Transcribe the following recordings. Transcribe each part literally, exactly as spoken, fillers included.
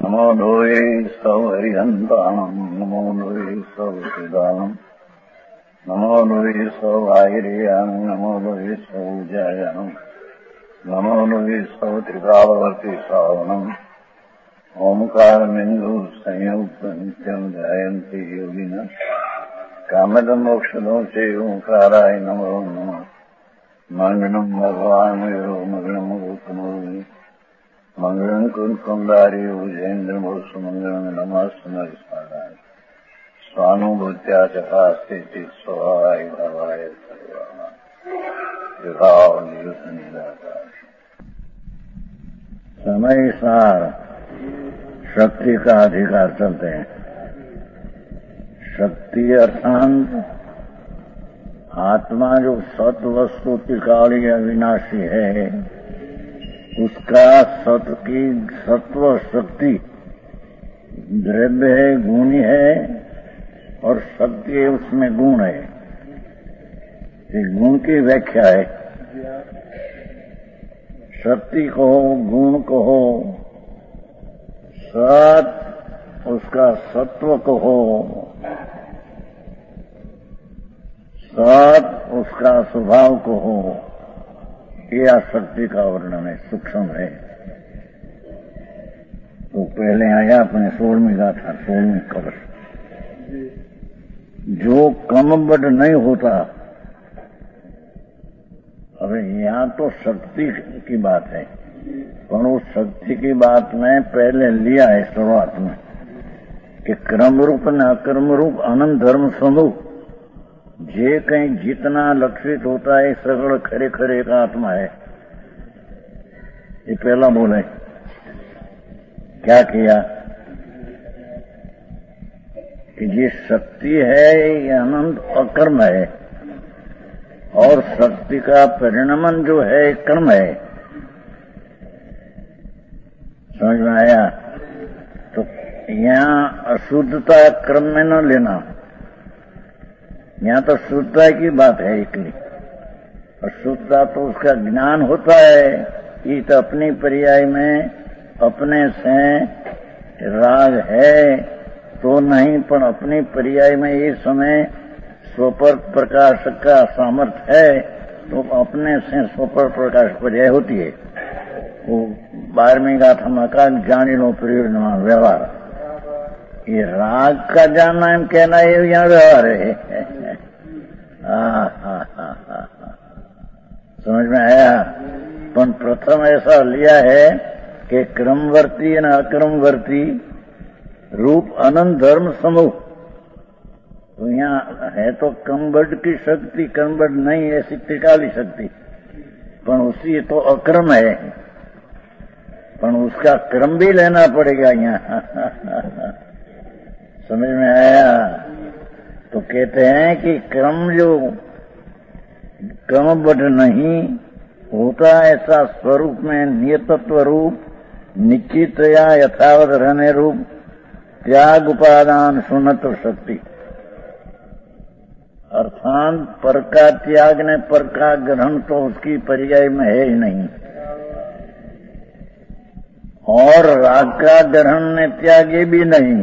नमो लोये सौहरिहन्ताणम् नमो लोये सौहृदानम् नमो लोये सौभागिर्याम् नमो लोये सौजायाम् नमो लोये सौत्रिकावर्ति सावनम् ओंकारमिन्दु संयुक्त नित्यम् ध्यायन्ति योगिनः कामदम् मोक्षदम् च ओंकाराय नमो नमः मङ्गलम् भगवान् विरो मङ्गलम् गौतमोऽग्नि मंगलम कुंकुंदारी उजेन्द्रमोसु मंगलम नमस्मरिस्मराय स्वानुभूत्या चकास्ते स्वाय भवाय समय सार शक्ति का अधिकार चलते हैं। शक्ति अर्थात आत्मा जो सत वस्तु त्रिकाली अविनाशी है, उसका सत की सत्व शक्ति द्रव्य है, गुणी है और शक्ति है, उसमें गुण है। ये गुण की व्याख्या है। शक्ति कहो, गुण कहो, सत उसका सत्व कहो, सत उसका स्वभाव कहो, ये आसक्ति का वर्णन है, सूक्ष्म है। तो पहले आया अपने सोलहवीं गाथा, सोलहवीं कवच। जो क्रमबद्ध नहीं होता, अरे यहाँ तो शक्ति की बात है, पर उस शक्ति की बात में पहले लिया है शुरुआत में कि क्रम रूप न अक्रम रूप अनंत धर्म समूह जे कहीं जितना लक्षित होता है सगड़ खरे खरे का आत्मा है। ये पहला बोले क्या किया कि ये शक्ति है, ये अनंत अकर्म है और शक्ति का परिणमन जो है कर्म है। समझ में आया? तो यहाँ अशुद्धता कर्म में न लेना, यहाँ तो शुद्धता की बात है। इकली अशुद्धता तो उसका ज्ञान होता है, ये तो अपनी पर्याय में अपने से राग है तो नहीं, पर अपनी पर्याय में ये समय स्वपर प्रकाश का सामर्थ्य है तो अपने से स्वपर प्रकाश पर्याय होती है। वो बारहवीं गाथा का जानी लो प्रयोजन व्यवहार, ये राग का जानना एम कहना ये यहाँ व्यवहार है। हाँ हाँ हाँ हाँ समझ में आया? पर प्रथम ऐसा लिया है कि क्रमवर्ती न अक्रमवर्ती रूप अनंत धर्म समूह। तो यहाँ है तो क्रमबद्ध की शक्ति, क्रमबद्ध नहीं ऐसी त्रिकाली शक्ति, पर उसी तो अक्रम है, पर उसका क्रम भी लेना पड़ेगा यहाँ। समझ में आया? तो कहते हैं कि क्रम जो क्रमबद्ध नहीं होता, ऐसा स्वरूप में नियतत्व रूप निश्चित या यथावत रहने रूप त्याग उपादान शून्यत्व शक्ति, अर्थात पर का त्याग ने पर का ग्रहण तो उसकी पर्याय में है ही नहीं, और राग का ग्रहण ने त्याग ये भी नहीं।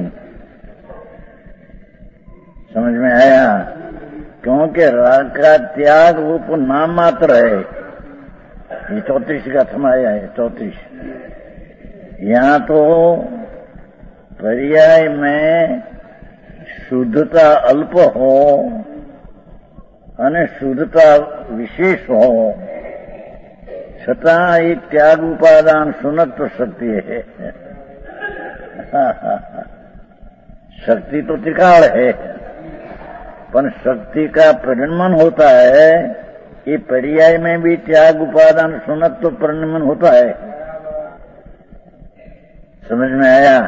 समझ में आया? क्योंकि राग का त्याग वो तो नाम मात्र है। ये चौतीस का थमाया है, चौतीस। यहाँ तो पर्याय में शुद्धता अल्प हो અને શુદ્ધતા વિશેષ हो, છતાં એ त्याग उपादान शून्यत्व शक्ति है। शक्ति तो त्रिकाल है, पर शक्ति का परिणमन होता है, ये पर्याय में भी त्याग उपादान शून्यत्व परिणमन होता है। समझ में आया?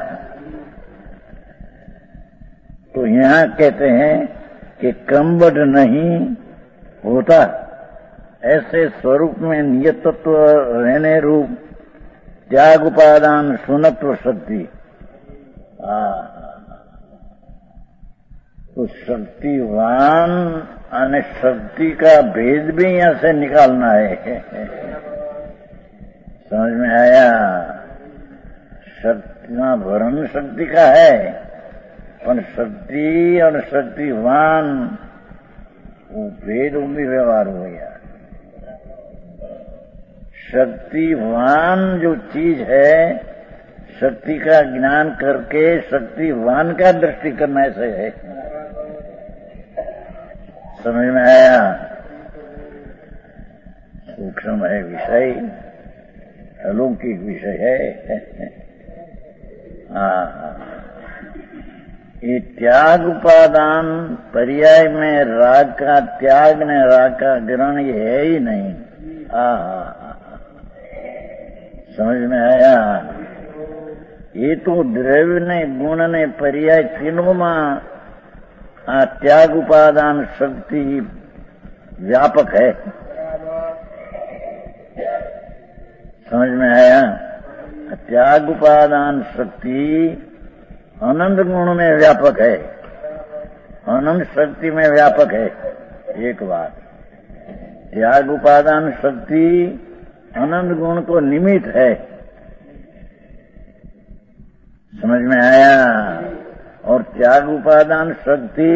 तो यहाँ कहते हैं कि क्रमबद्ध नहीं होता, ऐसे स्वरूप में नियतत्व रहने रूप त्याग उपादान शून्यत्व शक्ति। तो शक्तिवान અને शक्ति का भेद भी यहाँ से निकालना है। समझ में आया? शक्ति वर्ण शक्ति का है, पर शक्ति और शक्तिवान वो भेद भी व्यवहार हो गया। शक्तिवान जो चीज है, शक्ति का ज्ञान करके शक्तिवान का दृष्टि करना ऐसे है। समझ में आया? सूक्ष्म है विषय, अलौकिक विषय है। हाँ, ये त्याग उपादान पर्याय में राग का त्याग ने राग का ग्रहण ये है ही नहीं। हाँ, समझ में आया? ये तो द्रव्य ने गुण ने पर्याय तीनों में आ त्याग उपादान शक्ति व्यापक है। समझ में आया? त्याग उपादान शक्ति अनंत गुण में व्यापक है, अनंत शक्ति में व्यापक है। एक बात, त्याग उपादान शक्ति अनंत गुण को निमित्त है। समझ में आया? और त्याग उपादान शक्ति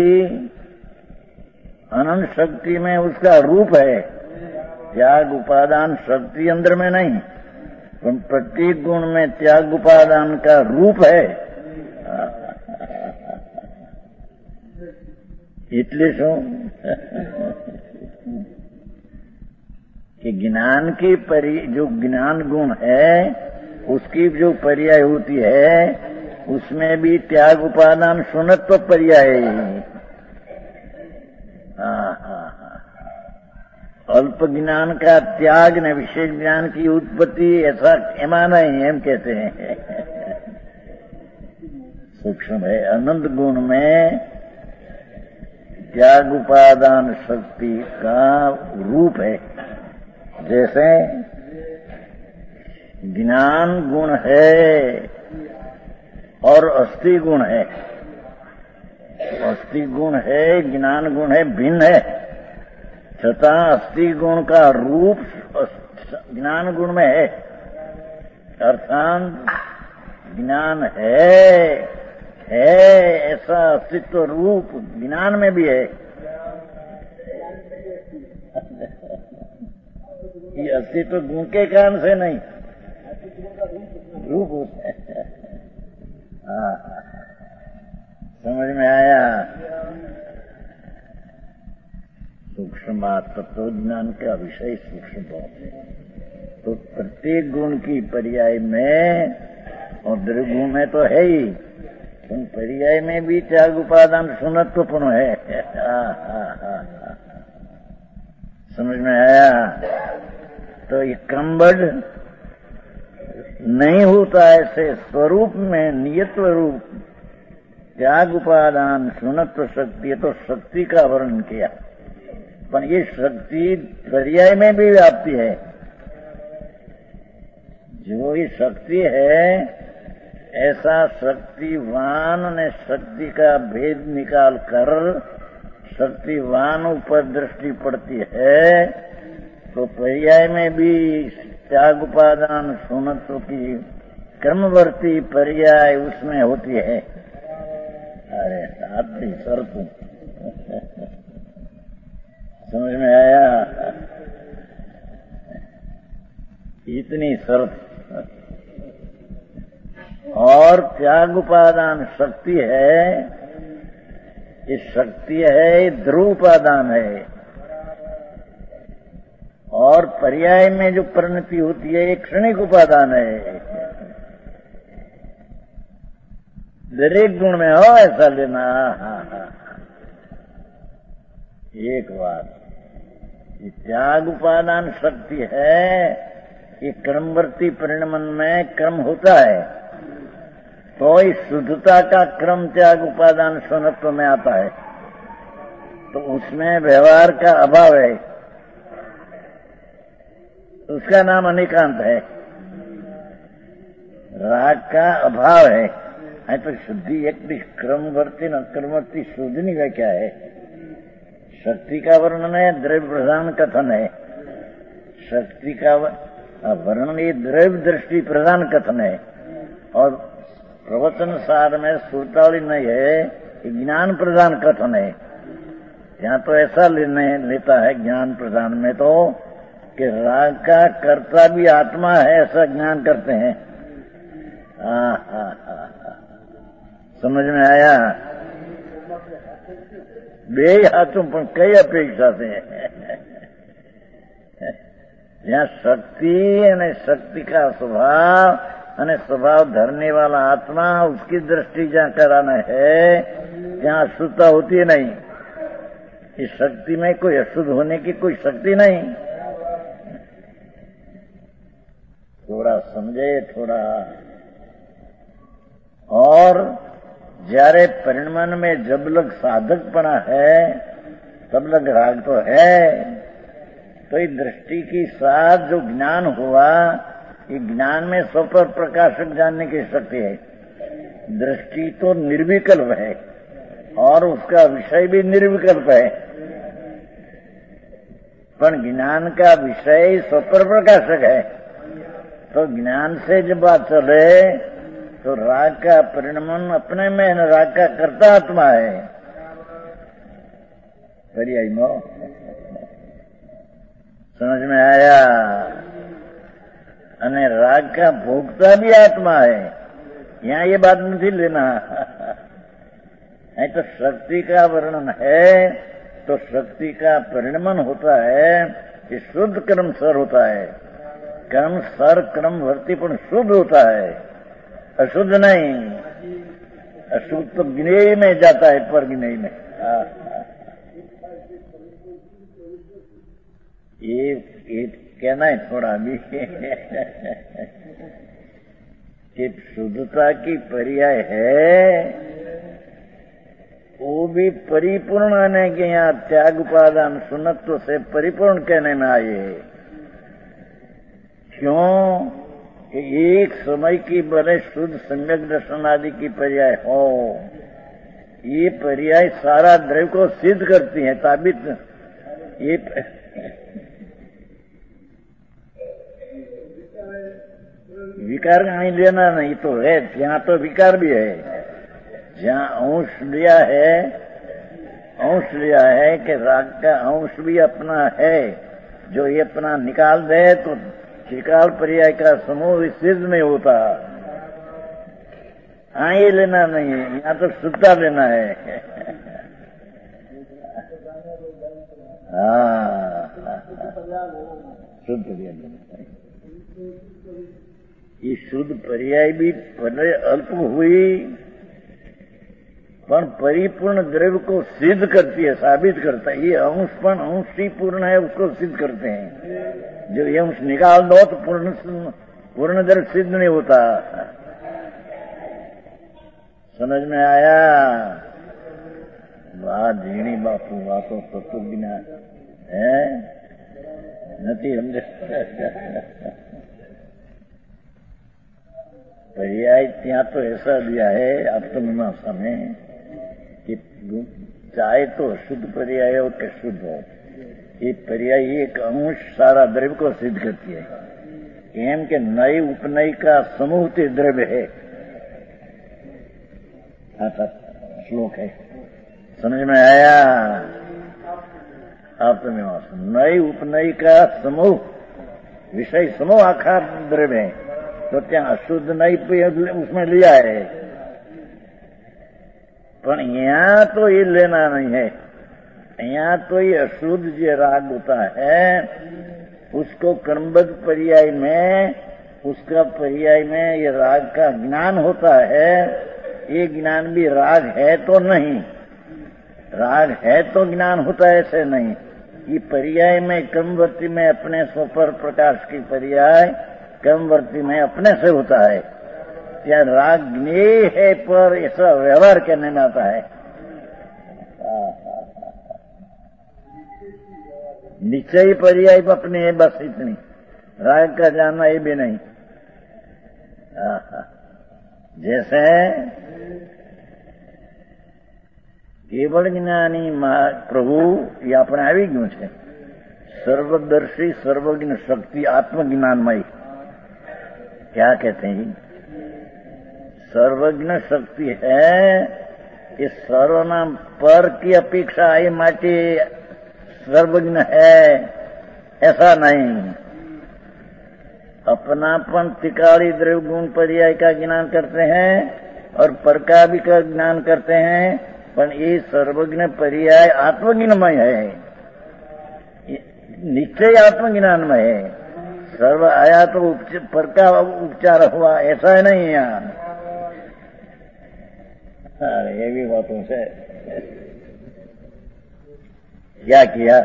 अनंत शक्ति में उसका रूप है। त्याग उपादान शक्ति अंदर में नहीं, प्रत्येक गुण में त्याग उपादान का रूप है। એટલે શું कि ज्ञान की परि जो ज्ञान गुण है उसकी जो पर्याय होती है उसमें भी त्याग उपादान शून्यत्व पर्याय है। अल्प ज्ञान का त्याग ने विशेष ज्ञान की उत्पत्ति ऐसा एमा नहीं, एम कहते हैं। सूक्ष्म है, अनंत गुण में त्याग उपादान शक्ति का रूप है। जैसे ज्ञान गुण है और अस्थि गुण है, अस्थि गुण है, ज्ञान गुण है, भिन्न है, छता अस्थि गुण का रूप ज्ञान गुण में है। अर्थात ज्ञान है है ऐसा अस्तित्व रूप ज्ञान में भी है। ये अस्तित्व गुण के कारण से नहीं, रूप होता है। हाँ, समझ में आया? सूक्ष्म तत्व ज्ञान का विषय सूक्ष्म बहुत है। तो प्रत्येक गुण की पर्याय में और द्रव्य में तो है ही, उन पर्याय में भी त्याग उपादान शून्यत्वपूर्ण है। हाँ, हाँ, हाँ, हाँ। समझ में आया? तो ये क्रमबद्ध नहीं होता ऐसे स्वरूप में नियत्व रूप त्याग उपादान शून्यत्व शक्ति है। तो शक्ति का वर्णन किया, पर ये शक्ति पर्याय में भी व्याप्ति है। जो ये शक्ति है ऐसा शक्तिवान ने शक्ति का भेद निकाल कर शक्तिवान ऊपर दृष्टि पड़ती है, तो पर्याय में भी त्याग उपादान शून्यत्व की क्रमवर्ती पर्याय उसमें होती है। अरे साथी शर्त समझ में आया? इतनी शर्त। और त्याग उपादान शक्ति है, ये शक्ति है, ध्रुव उपादान है। और पर्याय में जो परिणति होती है ये क्षणिक उपादान है। दरेक गुण में हो ऐसा लेना। हाँ हाँ, एक बात, ये त्याग उपादान शक्ति है, ये क्रमवर्ती परिणमन में क्रम होता है, तो इस शुद्धता का क्रम त्याग उपादान शून्यत्व में आता है, तो उसमें व्यवहार का अभाव है, उसका नाम अनिकांत है। राग का अभाव है, है तो शुद्धि एक भी क्रमवर्ती न क्रमवर्ती शुद्धि का क्या है? शक्ति का वर्णन है, द्रव्य प्रधान कथन है। शक्ति का वर्णन ये द्रव्य दृष्टि प्रधान कथन है, और प्रवचन सार में श्रुतावली नहीं है कि ज्ञान प्रदान कथन है। यहाँ तो ऐसा निर्णय लेता है ज्ञान प्रदान में तो कि राग का कर्ता भी आत्मा है, ऐसा ज्ञान करते हैं। हाँ हाँ हाँ हाँ, समझ में आया? બે હાથું પણ કઈ અપેક્ષા છે? જ્યાં શક્તિ અને शक्ति का स्वभाव અને स्वभाव धरने वाला आत्मा, उसकी दृष्टि जहाँ कराना है ત્યાં अशुद्धता होती है नहीं। इस शक्ति में कोई अशुद्ध होने की कोई शक्ति नहीं। थोड़ा समझे थोड़ा। और જ્યારે परिणमन में जब लग साधकपना है तब लग राग तो है। तो ये दृष्टि की साथ जो ज्ञान हुआ, ये ज्ञान में स्वपर प्रकाशक जानने की शक्ति है। दृष्टि तो निर्विकल्प है और उसका विषय भी निर्विकल्प है, पर ज्ञान का विषय स्वपर प्रकाशक है। तो ज्ञान से जब बात चले तो राग का परिणमन अपने में है, राग का कर्ता आत्मा है। पर्याय मो समझ में आया? अने राग का भोगता भी आत्मा है। यहाँ ये बात नहीं लेना है। तो शक्ति का वर्णन है तो शक्ति का परिणमन होता है कि शुद्ध कर्म सर होता है। कर्म सर कर्म वर्ती पण शुद्ध होता है, अशुद्ध नहीं। अशुद्ध तो ज्ञेय में जाता है, पर ज्ञेय में। ये, ये कहना है थोड़ा भी कि शुद्धता की पर्याय है वो भी परिपूर्ण आने के यहाँ त्याग उपादान सुन्नत्व से परिपूर्ण कहने में आए। क्यों? एक समय की बने शुद्ध सम्यक दर्शन आदि की पर्याय हो। ये पर्याय सारा द्रव्य को सिद्ध करती है, साबित। ये विकार नहीं लेना नहीं तो है, यहाँ तो विकार भी है। जहाँ अंश लिया है, अंश लिया है कि राग का अंश भी अपना है, जो ये अपना निकाल दे तो त्रिकाल पर्याय का समूह सिद्ध नहीं होता। हाँ, ये लेना नहीं है, यहाँ तो शुद्धता लेना है। हाँ, शुद्ध लेना। ये शुद्ध पर्याय भी भले अल्प हुई पर परिपूर्ण द्रव्य को सिद्ध करती है, साबित करता है। ये अंश पण अंश ही पूर्ण है, उसको सिद्ध करते हैं। जो ये अंश निकाल दो तो पूर्ण पूर्ण द्रव्य सिद्ध नहीं होता। समझ में आया? वाह झीणी बापू, वाह तो तत्व बिना है नहीं समझे। पर्याय ત્યાં तो ऐसा दिया है आत्ममीमांसा में कि चाहे तो शुद्ध पर्याय हो कि शुद्ध हो, ये पर्याय एक अंश सारा द्रव्य को सिद्ध करती है। एम के नई उपनय का समूह ते द्रव्य है। ऐसा श्लोक है, समझ में आया? आत्ममीमांसा नई उपनय का समूह, विषय समूह आखा द्रव्य है। तो त्या अशुद्ध नहीं उसमें लिया है, पर यहाँ तो ये लेना नहीं है। यहाँ तो ये अशुद्ध जो राग होता है उसको कर्मबद्ध पर्याय में, उसका पर्याय में ये राग का ज्ञान होता है। ये ज्ञान भी राग है तो नहीं, राग है तो ज्ञान होता है, ऐसे नहीं। ये पर्याय में कर्मवर्ती में अपने स्वपर प्रकाश की पर्याय कर्मवर्ती में अपने से होता है। क्या राग ज्ञेय है पर ऐसा व्यवहार करने में आता है। निश्चय पर्याय अपने है, बस इतनी। राग का जानना ये भी नहीं। जैसे केवल ज्ञानी प्रभु ये अपने આવી ગયું છે। सर्वदर्शी सर्वज्ञ शक्ति आत्मज्ञानमय क्या कहते हैं? सर्वज्ञ शक्ति है कि सर्वना पर की अपेक्षा ये माटी सर्वज्ञ है, ऐसा नहीं। अपनापन त्रिकाली द्रव्य गुण पर्याय का ज्ञान करते हैं और पर का भी का ज्ञान करते हैं, पर ये सर्वज्ञ पर्याय आत्मज्ञानमय है, निश्चय आत्मज्ञानमय है। सर्व आया तो पर का उपचार हुआ, ऐसा है नहीं यहाँ। अरे ये भी बातों से क्या किया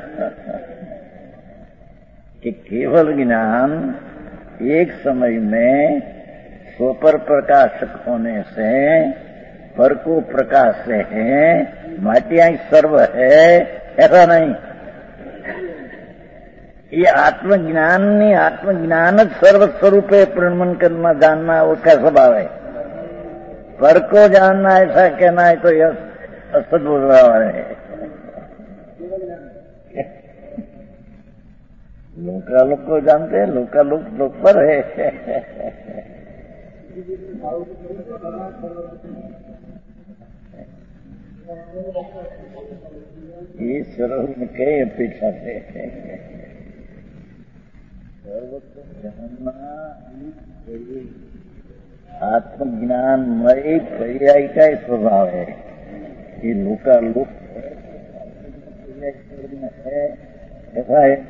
कि केवल ज्ञान एक समय में स्वपर प्रकाशक होने से पर को प्रकाश से है, माटिया सर्व है, ऐसा नहीं। ये आत्मज्ञान नहीं, आत्मज्ञान सर्व स्वरूप है, प्रणमन करना जानना उसका स्वभाव है। पर को जानना ऐसा कहना है तो यह असद्बोध है। लोका लोग को जानते हैं, लोका लोग लोग पर है। ये सर्व में कई अपेक्षा से आत्मज्ञानमय पर्याय का स्वभाव है। ये लोका लोक है, ऐसा है।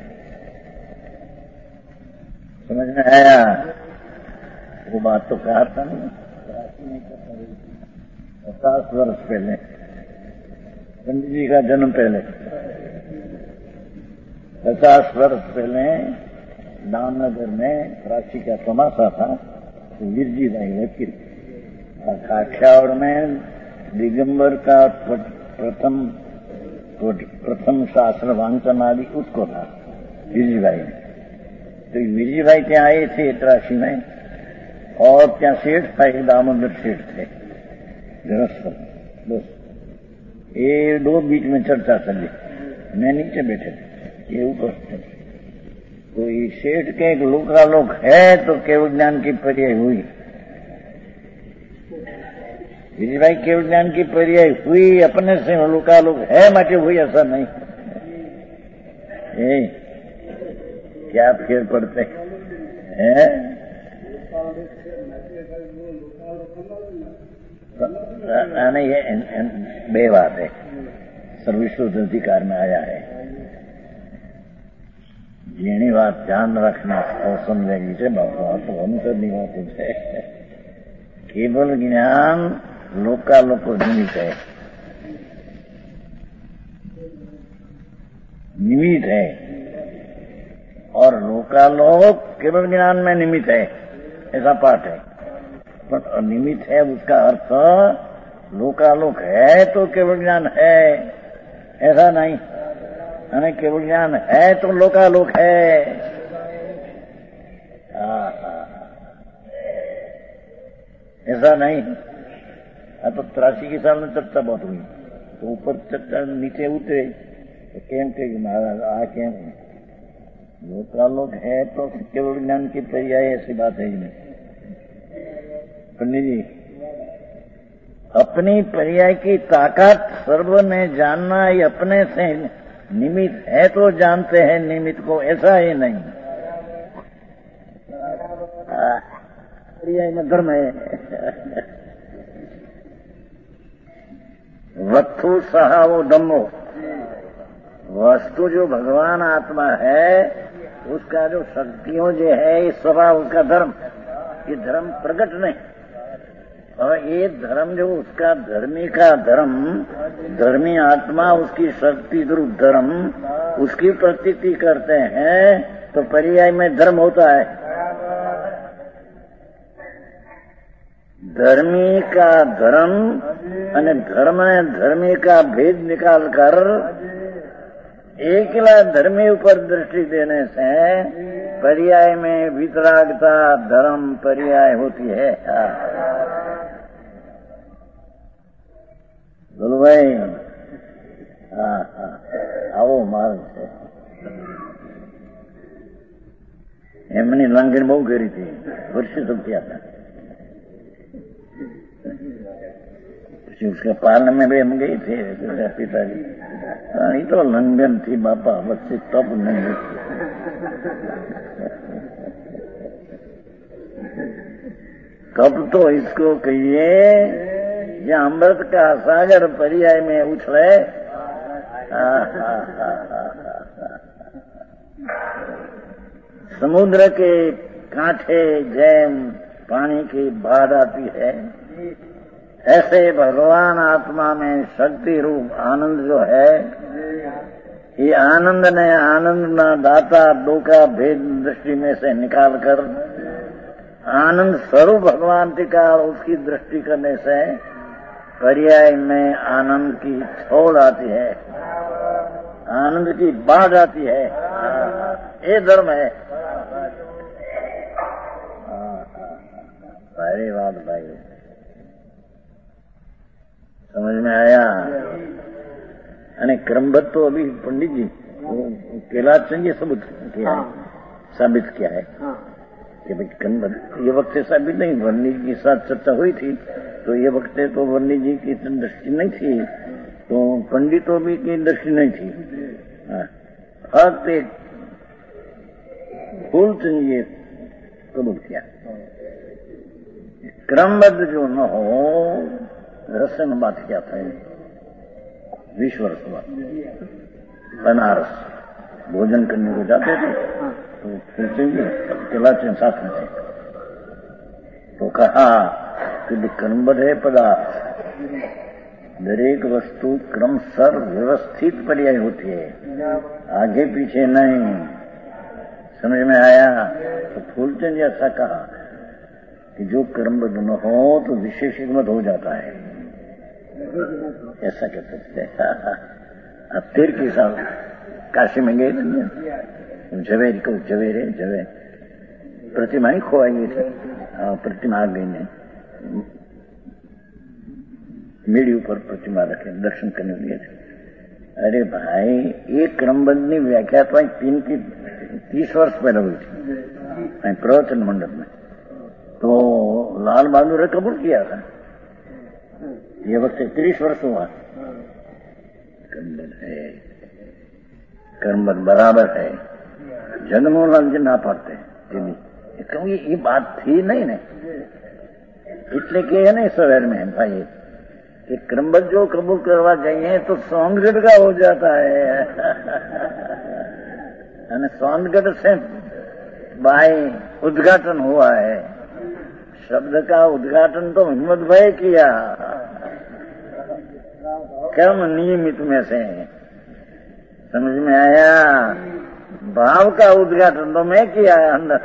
समझ में आया? वो बात तो कहा था नहीं, पचास वर्ष पहले, पंडित जी का जन्म पहले, पचास वर्ष पहले दामनगर में प्राची का तमाशा था। तो वीरजी भाई वकील काठियावाड़ में दिगंबर का प्रथम प्रथम शास्त्र वांचन आदि उसको था वीरजी भाई ने। तो वीरजी भाई क्या आए थे त्रासी में, और क्या सेठ था, एक दामोदर सेठ थे गृहस्थ। ये दो बीच में चर्चा चली, मैं नीचे बैठे थे, ये ऊपर थे। कोई सेठ के एक लोकालोक है तो केवल ज्ञान की पर्याय हुई। वीरजी भाई केवल ज्ञान की पर्याय हुई, अपने से लोकालोक है माटे हुई, ऐसा नहीं। ए, क्या फेर पड़ते हैं? नहीं, ये बे बात है, सर्वविश्व अधिकार में आया है। જેની વાત ધ્યાન રાખના સમજાવી છે બાપુ, આ તો અંતરની વાત છે। કેવલ જ્ઞાન લોકાલોકો નિમિત્ત है, निमित्त है, और लोकालोक केवल ज्ञान में निमित्त है, ऐसा पाठ है। पर निमित्त है उसका अर्थ लोकालोक है तो केवल ज्ञान है, ऐसा नहीं। अने केवल ज्ञान है तो लोकालोक है। ऐसा नहीं। अब तो तिरासी के साल में चर्चा बहुत हुई, तो ऊपर चर्चा नीचे उतरे तो केम के महाराज आ केम लोकालोक है तो केवल ज्ञान की पर्याय, ऐसी बात है ही नहीं। पंडित जी, अपनी पर्याय की ताकत सर्व ने जानना, ये अपने से निमित्त है तो जानते हैं निमित्त को, ऐसा ही नहीं। पर्याय में धर्म है। वस्तु सहा वो धम्मो, वस्तु जो भगवान आत्मा है उसका जो शक्तियों जो है ये स्वभाव उसका धर्म, ये धर्म प्रकट नहीं। और ये धर्म जो उसका धर्मी का धर्म, धर्मी आत्मा उसकी शक्ति द्रुव धर्म उसकी प्रतीति करते हैं तो पर्याय में धर्म होता है। धर्मी का धर्म और धर्म धर्मी का भेद निकाल कर एकला धर्मी ऊपर दृष्टि देने से पर्याय में वितरागता धर्म पर्याय होती है। बोलो भाई, हाँ हाँ आओ मार्ग से। એમની લાંગણી બહુ કરી હતી, વર્ષે તો થયા હતા। उसके पालने में भी हम गए थे पिताजी, पानी तो लंघन थी बापा, बच्चे तब नहीं। कब तो इसको कहिए ये अमृत का सागर पर्याय में उछले। समुद्र के कांठे जैम पानी की बाढ़ आती है, ऐसे भगवान आत्मा में शक्ति रूप आनंद जो है, ये आनंद ने आनंद न दाता दो का भेद दृष्टि में से निकालकर आनंद स्वरूप भगवान टिका, उसकी दृष्टि करने से पर्याय में आनंद की छोड़ आती है, आनंद की बाढ़ आती है। ये धर्म है। सारी बात भाई समझ में आया। અને क्रमबद्ध तो अभी पंडित जी कैलाशचंद ये सबूत किया है, साबित किया है कि भाई क्रमबद्ध। ये वक्त साबित नहीं, वर्णी जी के साथ चर्चा हुई थी तो ये वक्त तो वर्णी जी की दृष्टि नहीं थी, तो पंडितों भी की दृष्टि नहीं थी। फक्त एक फूलचंद ये कबूल किया, क्रमबद्ध जो न हो। रसन बात क्या था, बीस वर्ष बाद बनारस भोजन करने को जाते थे तो फूलचंद कैलाशचंद साथ में थे, तो कहा कि क्रमबद्ध है पदार्थ, दरेक वस्तु क्रमसर व्यवस्थित पर्याय होती है, आगे पीछे नहीं। समझ में आया। तो फूलचंद ऐसा कहा कि जो क्रमबद्ध न हो तो विशेष हिम्मत हो जाता है, ऐसा कह सकते हैं। अब तीर के साथ काशी में गए थे, जवेरी को जवेरे जवे प्रतिमा ही खोवाई थी, प्रतिमा आ गई ने मेरी ऊपर प्रतिमा रखे दर्शन करने लिए थे। अरे भाई एक क्रमबद्ध की व्याख्या तो तीन की तीस वर्ष पहले हुई थी प्रवचन मंडप में, तो लाल बहादुर ने कबूल किया था। ये वक्त तीस वर्ष हुआ। क्रमबद्ध है, क्रमबद्ध बराबर है। जगमोहन जी ना पाते क्यों, ये बात थी नहीं ने इसलिए कि है ना सवेर में भाई कि क्रमबद्ध जो कबूल करवा जाइए तो सोनगढ़ का हो जाता है। सोनगढ़ से भाई उद्घाटन हुआ है, शब्द का उद्घाटन तो हिम्मत भाई किया, कर्म नियमित में से। समझ में आया। भाव का उद्घाटन तो मैं किया अंदर।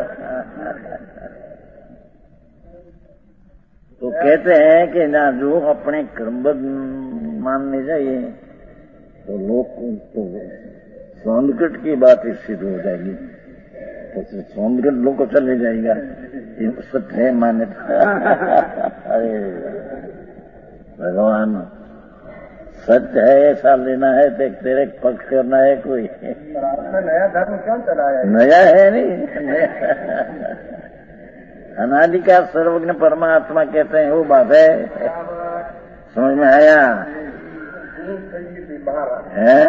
तो कहते हैं कि ना जो अपने क्रमबद्ध मानने जाइए तो लोग तो सोनगढ़ की बात सिद्ध हो जाएगी, तो सोनगढ़ लोग को चले जाएगा, ये सत्य है मान्यता। अरे भगवान सत्य है ऐसा लेना है तो तेरे पक्ष करना है कोई। आपने नया धर्म क्यों चलाया? नया है नहीं, अनादि का सर्वज्ञ परमात्मा कहते हैं वो बात है। समझ में आया है?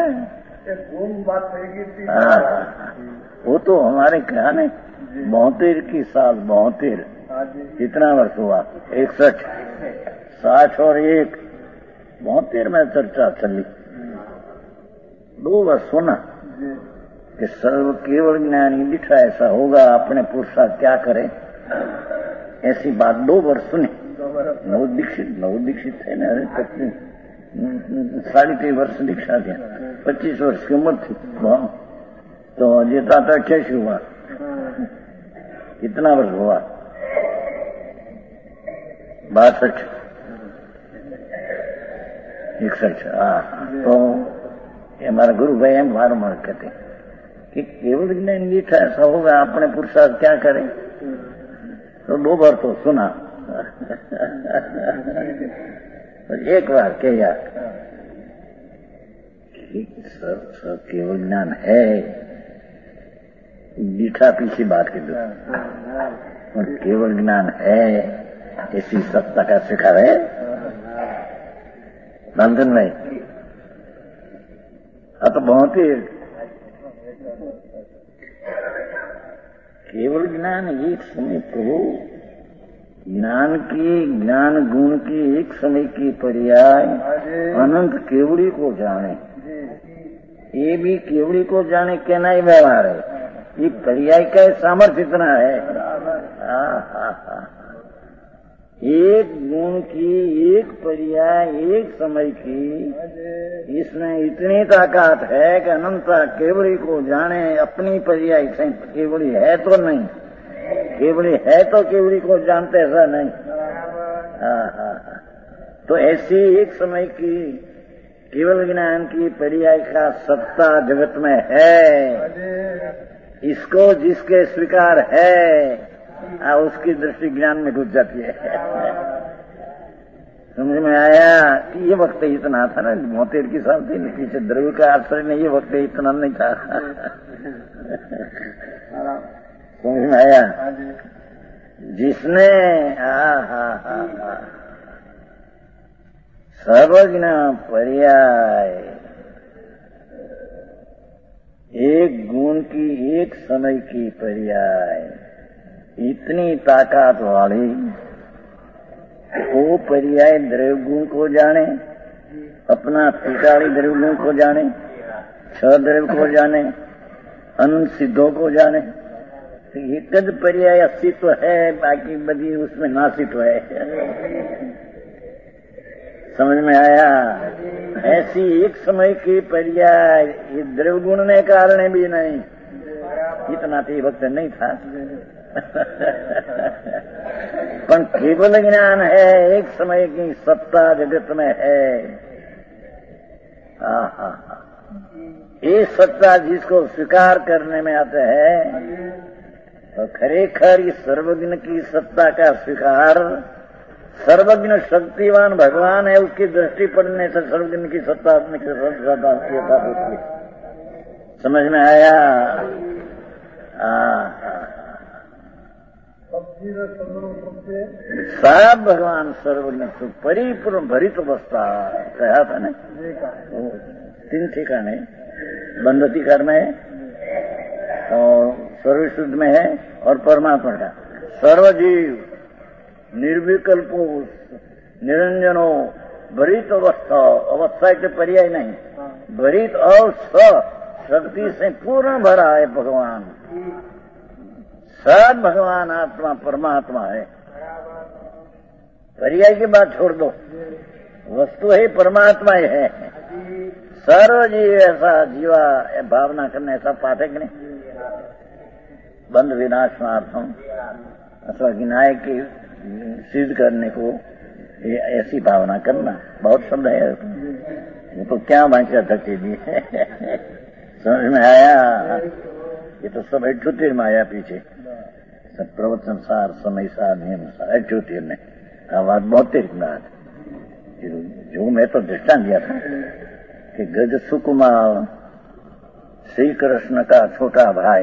वो तो हमारे क्या ने बहत्तर की साल बहत्तर कितना वर्ष हुआ, इकसठ साठ और एक बहत्तर में चर्चा चली। दो वर्ष सुना कि सर्व केवल ज्ञानी दिखा ऐसा होगा, अपने पुरुषार्थ क्या करे, ऐसी बात दो वर्ष सुनी। नव दीक्षित नव दीक्षित थे ना, साढ़े तीन वर्ष दीक्षा दिया, पच्चीस वर्ष की उम्र थी तो जीता था अट्ठाईस हुआ, कितना वर्ष हुआ, बासठ इकसठ। हाँ, तो ये हमारा गुरु भाई हम बारम्बार कहते कि केवल ज्ञान दीक्षा ऐसा होगा, अपने पुरुषार्थ क्या करें, तो दो बार तो सुना। एक बार क्या सर सर केवल ज्ञान है, दीक्षा पीछे बात की दो, और केवल ज्ञान है ऐसी सत्ता का स्वीकार है बंधन में। अब तो बहुत ही केवल ज्ञान एक समय प्रभु ज्ञान की ज्ञान गुण की एक समय की पर्याय अनंत केवड़ी को जाने, ये भी केवड़ी को जाने कहना ही व्यवहार है। ये पर्याय का सामर्थ्य इतना है। हा हा हा एक गुण की एक पर्याय एक समय की, इसमें इतनी ताकत है कि अनंता केवड़ी को जाने। अपनी पर्याय से केवड़ी है तो नहीं, केवड़ी है तो केवड़ी को जानते ऐसा नहीं। हाँ हाँ हाँ तो ऐसी एक समय की केवल ज्ञान की पर्याय का सत्ता जगत में है। इसको जिसके स्वीकार है आ, उसकी दृष्टि ज्ञान में घुस जाती है। समझ में आया कि ये वक्त इतना था ना, मोतेर की साल थी पीछे द्रव्य का आश्रय में, ये वक्त इतना नहीं था। समझ में आया? जिसने हा हा हा हा सर्वज्ञ पर्याय एक गुण की एक समय की पर्याय इतनी ताकत वाली, वो पर्याय द्रव्य गुण को जाने, अपना पिटाड़ी द्रव्य गुण को जाने, छह द्रव्य को जाने, अनंत सिद्धों को जाने। एक ज पर्याय अस्तित्व है, बाकी बदी उसमें नासित्व है। समझ में आया? ऐसी एक समय की पर्याय ये द्रव्य गुण ने कारण भी नहीं, इतना तो भक्त नहीं था। पर केवल ज्ञान है, एक समय की सत्ता जगत में है। हाँ हाँ हाँ ये सत्ता जिसको स्वीकार करने में आते हैं तो खरेखर इस सर्वज्ञ की सत्ता का स्वीकार, सर्वज्ञ शक्तिवान भगवान है, उसकी दृष्टि पड़ने से सर्वज्ञ की सत्ता होती है। समझ में आया? सब भगवान सर्वज्ञ परिपूर्ण भरित अवस्था कहा था ना। तीन ठिकाने बंधतिकार में है और सर्वशुद्ध में है और परमात्मा का सर्वजीव निर्विकल्पो निरंजनो भरित अवस्था, अवस्था के पर्याय नहीं, भरित और स शक्ति से पूर्ण भरा है भगवान। सब भगवान आत्मा परमात्मा है। पर्याय की बात छोड़ दो, वस्तु ही परमात्मा ही है। सर्व जीव ऐसा जीवा भावना करने ऐसा पाठ है कि नहीं? बंध विनाशनार्थम अथवा गिनाय की सिद्ध करने को ऐसी भावना करना, बहुत शब्द है वो तो क्या बांचा धके जी। समझ में आया? ये तो सब अठ्योतिर में आया पीछे, सब प्रवचन सार समय सार नियम सार अठ्योतिर में बात बहुत बात। जो मैं तो दृष्टांत दिया था कि गज सुकुमार श्री कृष्ण का छोटा भाई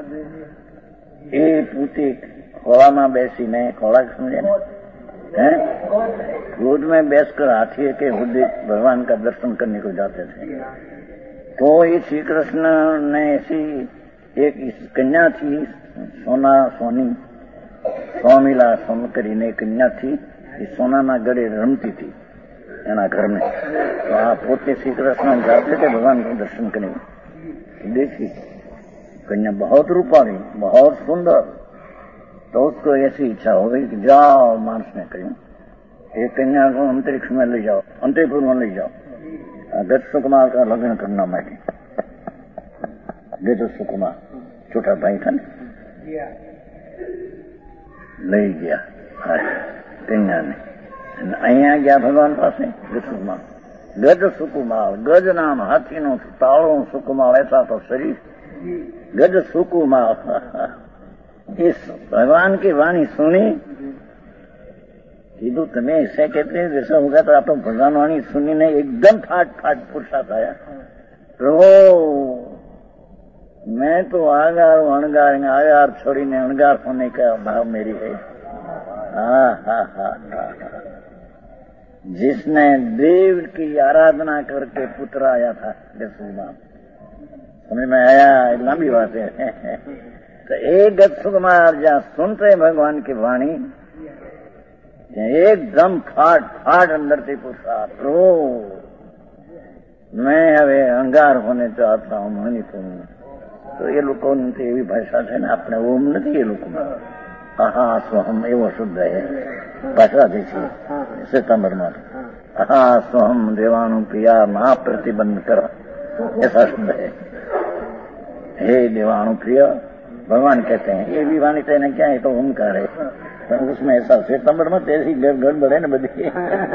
એ પોતે ખોળામાં બેસીને ખોળા સમજે ને है गोद में बैसकर हाथी के हृदय भगवान का दर्शन करने को जाते थे। तो ये श्री कृष्ण ने ऐसी एक कन्या थी, सोना सोनी स्वामीला सोम કરીને कन्या थी, ये सोना ना गड़े रमती थी एना घर में। तो आप पोते श्री कृष्ण जाते थे भगवान को दर्शन करने। देखी कन्या बहुत रूपाली, बहुत सुंदर। तो उसको ऐसी इच्छा हो गई कि जाओ मानस ने कही एक कन्या को अंतरिक्ष में ले जाओ, अंतपुर में ले जाओ, गज सुकुमार का लग्न करना। मैं गज सुकुमार छोटा भाई था ना, ले गया कन्या ने। अहिया गया भगवान पास गज सुकुमार। गज सुकुमार, गज नाम हाथी नो ताड़ो, सुकुमार ऐसा तो शरीर। गज सुकुमार इस भगवान की वाणी सुनी, कीधु तमें ऐसे कहते हैं जैसा होगा तो आप भगवान वाणी सुनी नहीं, एकदम फाट फाट पुरुषार्थ आया। प्रभु मैं तो आगार हूं, अणगार, आगार छोड़ीने अणगार होने का भाव मेरी है। हाँ हाँ हाँ हाँ जिसने देव की आराधना करके पुत्र आया था सुकुमार, समझ में आया? लंबी बात है। तो एक सुकुमार जहाँ सुनते भगवान की वाणी एकदम फाट फाट अंदर से पुरुषार्थ रो मैं હવે અંગાર હોને ચાહતા હું મની તું તો એ લોકો એવી ભાષા છે ને આપણે ઓમ નથી એ લોકોમાં આહા સ્વહમ એવો શુદ્ધ હે ભાષા દે છે સિતંબરમાં આહા સ્વહમ દેવાનું પ્રિયા મહા પ્રતિબંધ કર ऐसा शुद्ध है। हे देवाणु प्रिय भगवान कहते हैं ये भी वाणी कहने क्या है तो ओमकार है पर उसमें ऐसा सितंबर में ऐसी गड़बड़ है ना बदी।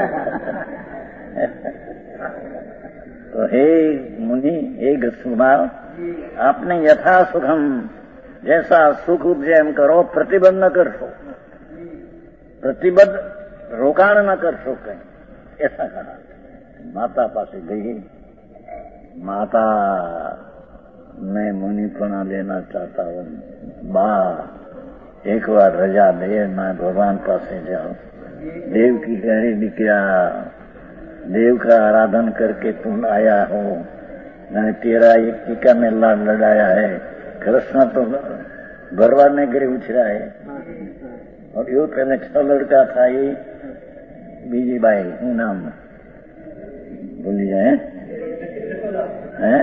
तो हे मुनि हे सुकुमार आपने यथा सुखम जैसा सुख उपजय करो प्रतिबंध न कर सो प्रतिबद्ध रोकाण न कर सो कहीं ऐसा कहा। माता पास गई माता मैं मुनिपना लेना चाहता हूँ बा एक बार रजा दे मैं भगवान पास जाऊं। देव की गहरी दिखा देव का आराधन करके तुम आया हो मैंने तेरा एक टीका में लाड लड़ाया है। कृष्ण तो भरवा में गिरे उछरा है और यो पहले छह लड़का था ये बीजी बाई हूँ नाम बोली जाए है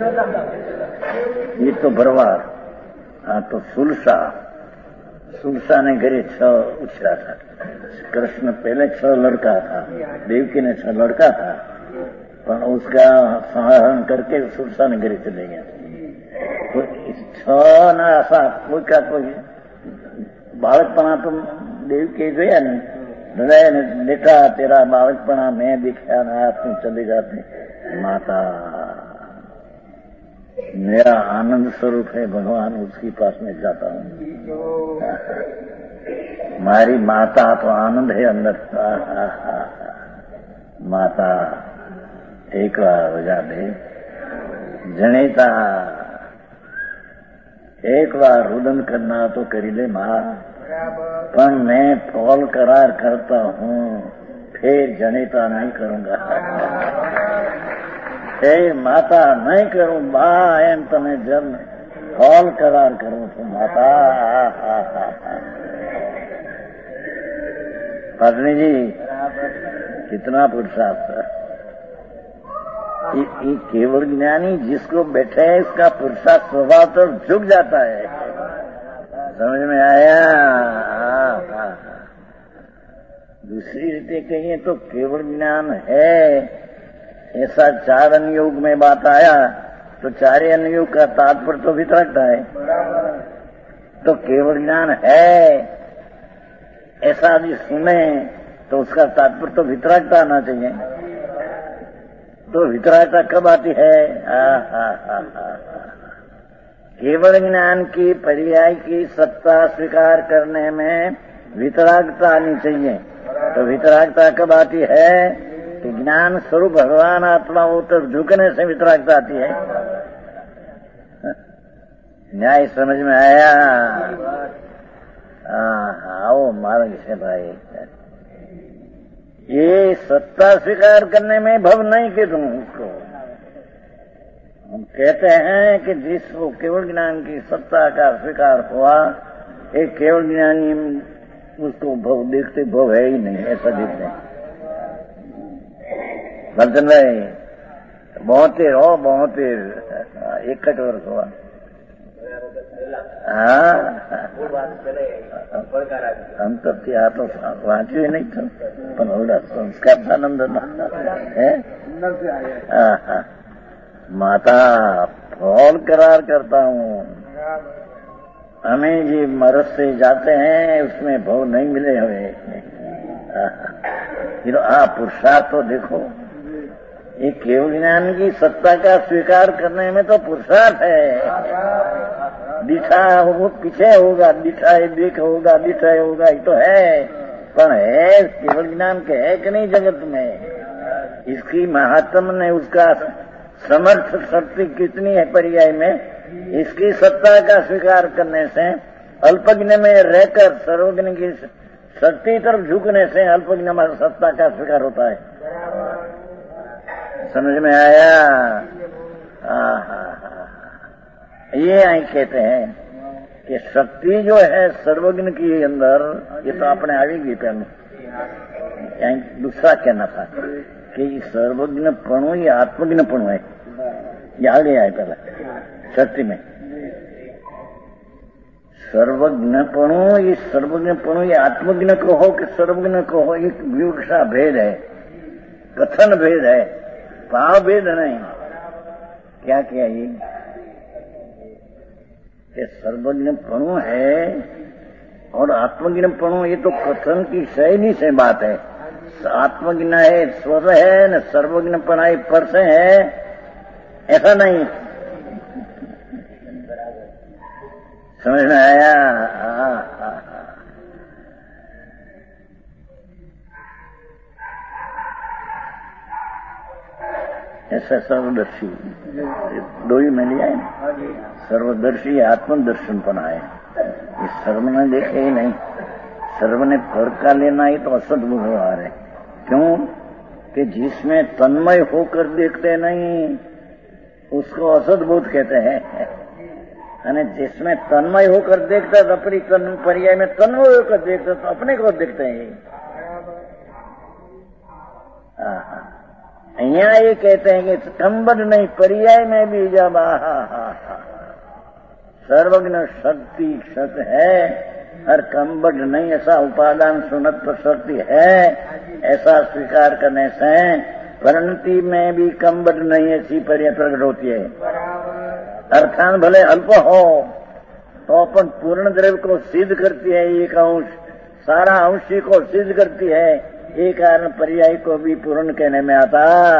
ये तो भरवार हाँ तो सुलसा सुलसा ने घरे छह उछरा था। कृष्ण पहले छह लड़का था देवकी ने छह लड़का था पर उसका संहरण करके सुलसा ने घरे चले गया। तो इस छह ना ऐसा कोई का कोई बालकपना तुम देवकी जोया ने हृदय ने देखा तेरा बालकपना मैं दिखाया ना तुम चले जाते। माता मेरा आनंद स्वरूप है भगवान उसकी पास में जाता हूँ। मारी माता तो आनंद है अंदर। माता एक बार रजा दे जनेता एक बार रुदन करना तो करी ले माँ पर मैं फौल करार करता हूँ फिर जनेता नहीं करूंगा। हे माता नहीं करूं बा एम तने जब फौल करार करूं तो माता पत्नी जी कितना पुरुषार्थ। ये केवल ज्ञानी जिसको बैठे है इसका पुरुषार्थ स्वभाव तो झुक जाता है। समझ में आया? दूसरी रीते कहिए तो केवल ज्ञान है ऐसा चार अनुयोग में बात आया तो चारे अनुयोग का तात्पर्य तो वितरकता है। तो केवल ज्ञान है ऐसा यदि सुने तो उसका तात्पर्य तो वितरकता आना चाहिए। तो वितरकता कब आती है? हा हा हा हा केवल ज्ञान की पर्याय की सत्ता स्वीकार करने में वितरागता आनी चाहिए। तो वितरागता कब आती है कि ज्ञान स्वरूप भगवान आत्मा वो तो झुकने से वितरागता आती है। न्याय समझ में आया? आओ मार्ग से भाई ये सत्ता स्वीकार करने में भव नहीं कि तुम उसको हम कहते हैं कि जिसको केवल ज्ञान की सत्ता का स्वीकार हुआ एक केवल ज्ञानी उसको भव देखते भव है ही नहीं ऐसा देखते हैं। बंधन भाई बहुत ही हो बहुत ही एक वर्ष हुआ हाँ हम तो ત્યાં તો વાંચ્યું નહીં તો પણ ઓલા સંસ્કાર આનંદ है माता फौल करार करता हूँ हमें जी मरद से जाते हैं उसमें भव नहीं मिले हमें। आ पुरुषार्थ तो देखो ये केवल ज्ञान की सत्ता का स्वीकार करने में तो पुरुषार्थ है। दिशा वो पीछे होगा दिशा देख होगा दिशा होगा ये तो है पर है केवल ज्ञान के है कि नहीं जगत में इसकी महात्म ने उसका समर्थ शक्ति कितनी है पर्याय में इसकी सत्ता का स्वीकार करने से अल्पज्ञ में रहकर सर्वज्ञ की शक्ति तरफ झुकने से अल्पज्ञ में सत्ता का स्वीकार होता है। समझ में आया? ये आई कहते हैं कि शक्ति जो है सर्वज्ञ की अंदर, ये तो आपने आवेगी पहले, दूसरा कहना था कि सर्वज्ञपणु ये आत्मज्ञपणु है, ये आगे आए पहले शक्ति में। सर्वज्ञपणु ये सर्वज्ञपणु ये आत्मज्ञ कहो कि सर्वज्ञ कहो, एक विवक्षा भेद है, कथन भेद है, भाव भेद नहीं। क्या क्या ये कि सर्वज्ञपणु है और आत्मज्ञपणु, ये तो कथन की शैली से बात है। आत्मज्ञ है स्वर है न सर्वज्ञपण है पर से है, ऐसा नहीं। समझ में आया? हाँ हाँ हाँ। ऐसा सर्वदर्शी दो ही में लिया है, सर्वदर्शी आत्मदर्शन पना है। ये सर्व ने देखे ही नहीं, सर्व ने फर का लेना ही तो असत व्यवहार है। क्यों कि जिसमें तन्मय होकर देखते नहीं उसको असत बोध कहते हैं, અને जिसमें तन्मय होकर देखता तो अपनी पर्याय में तन्मय होकर देखता तो अपने को देखते हैं। यहाँ ये कहते हैं कि कंबड नहीं, पर्याय में भी जब आहा हा हा सर्वज्ञ शक्ति सत है, हर कंबड नहीं ऐसा उपादान सुनत तो शक्ति है, ऐसा स्वीकार करने से परिणति में भी कंबड नहीं ऐसी पर्याय प्रकट होती है। अर्थान भले अल्प हो तो अपन पूर्ण द्रव्य को सिद्ध करती है, एक अंश सारा अंशी को सिद्ध करती है, ये कारण पर्याय को भी पूर्ण कहने में आता।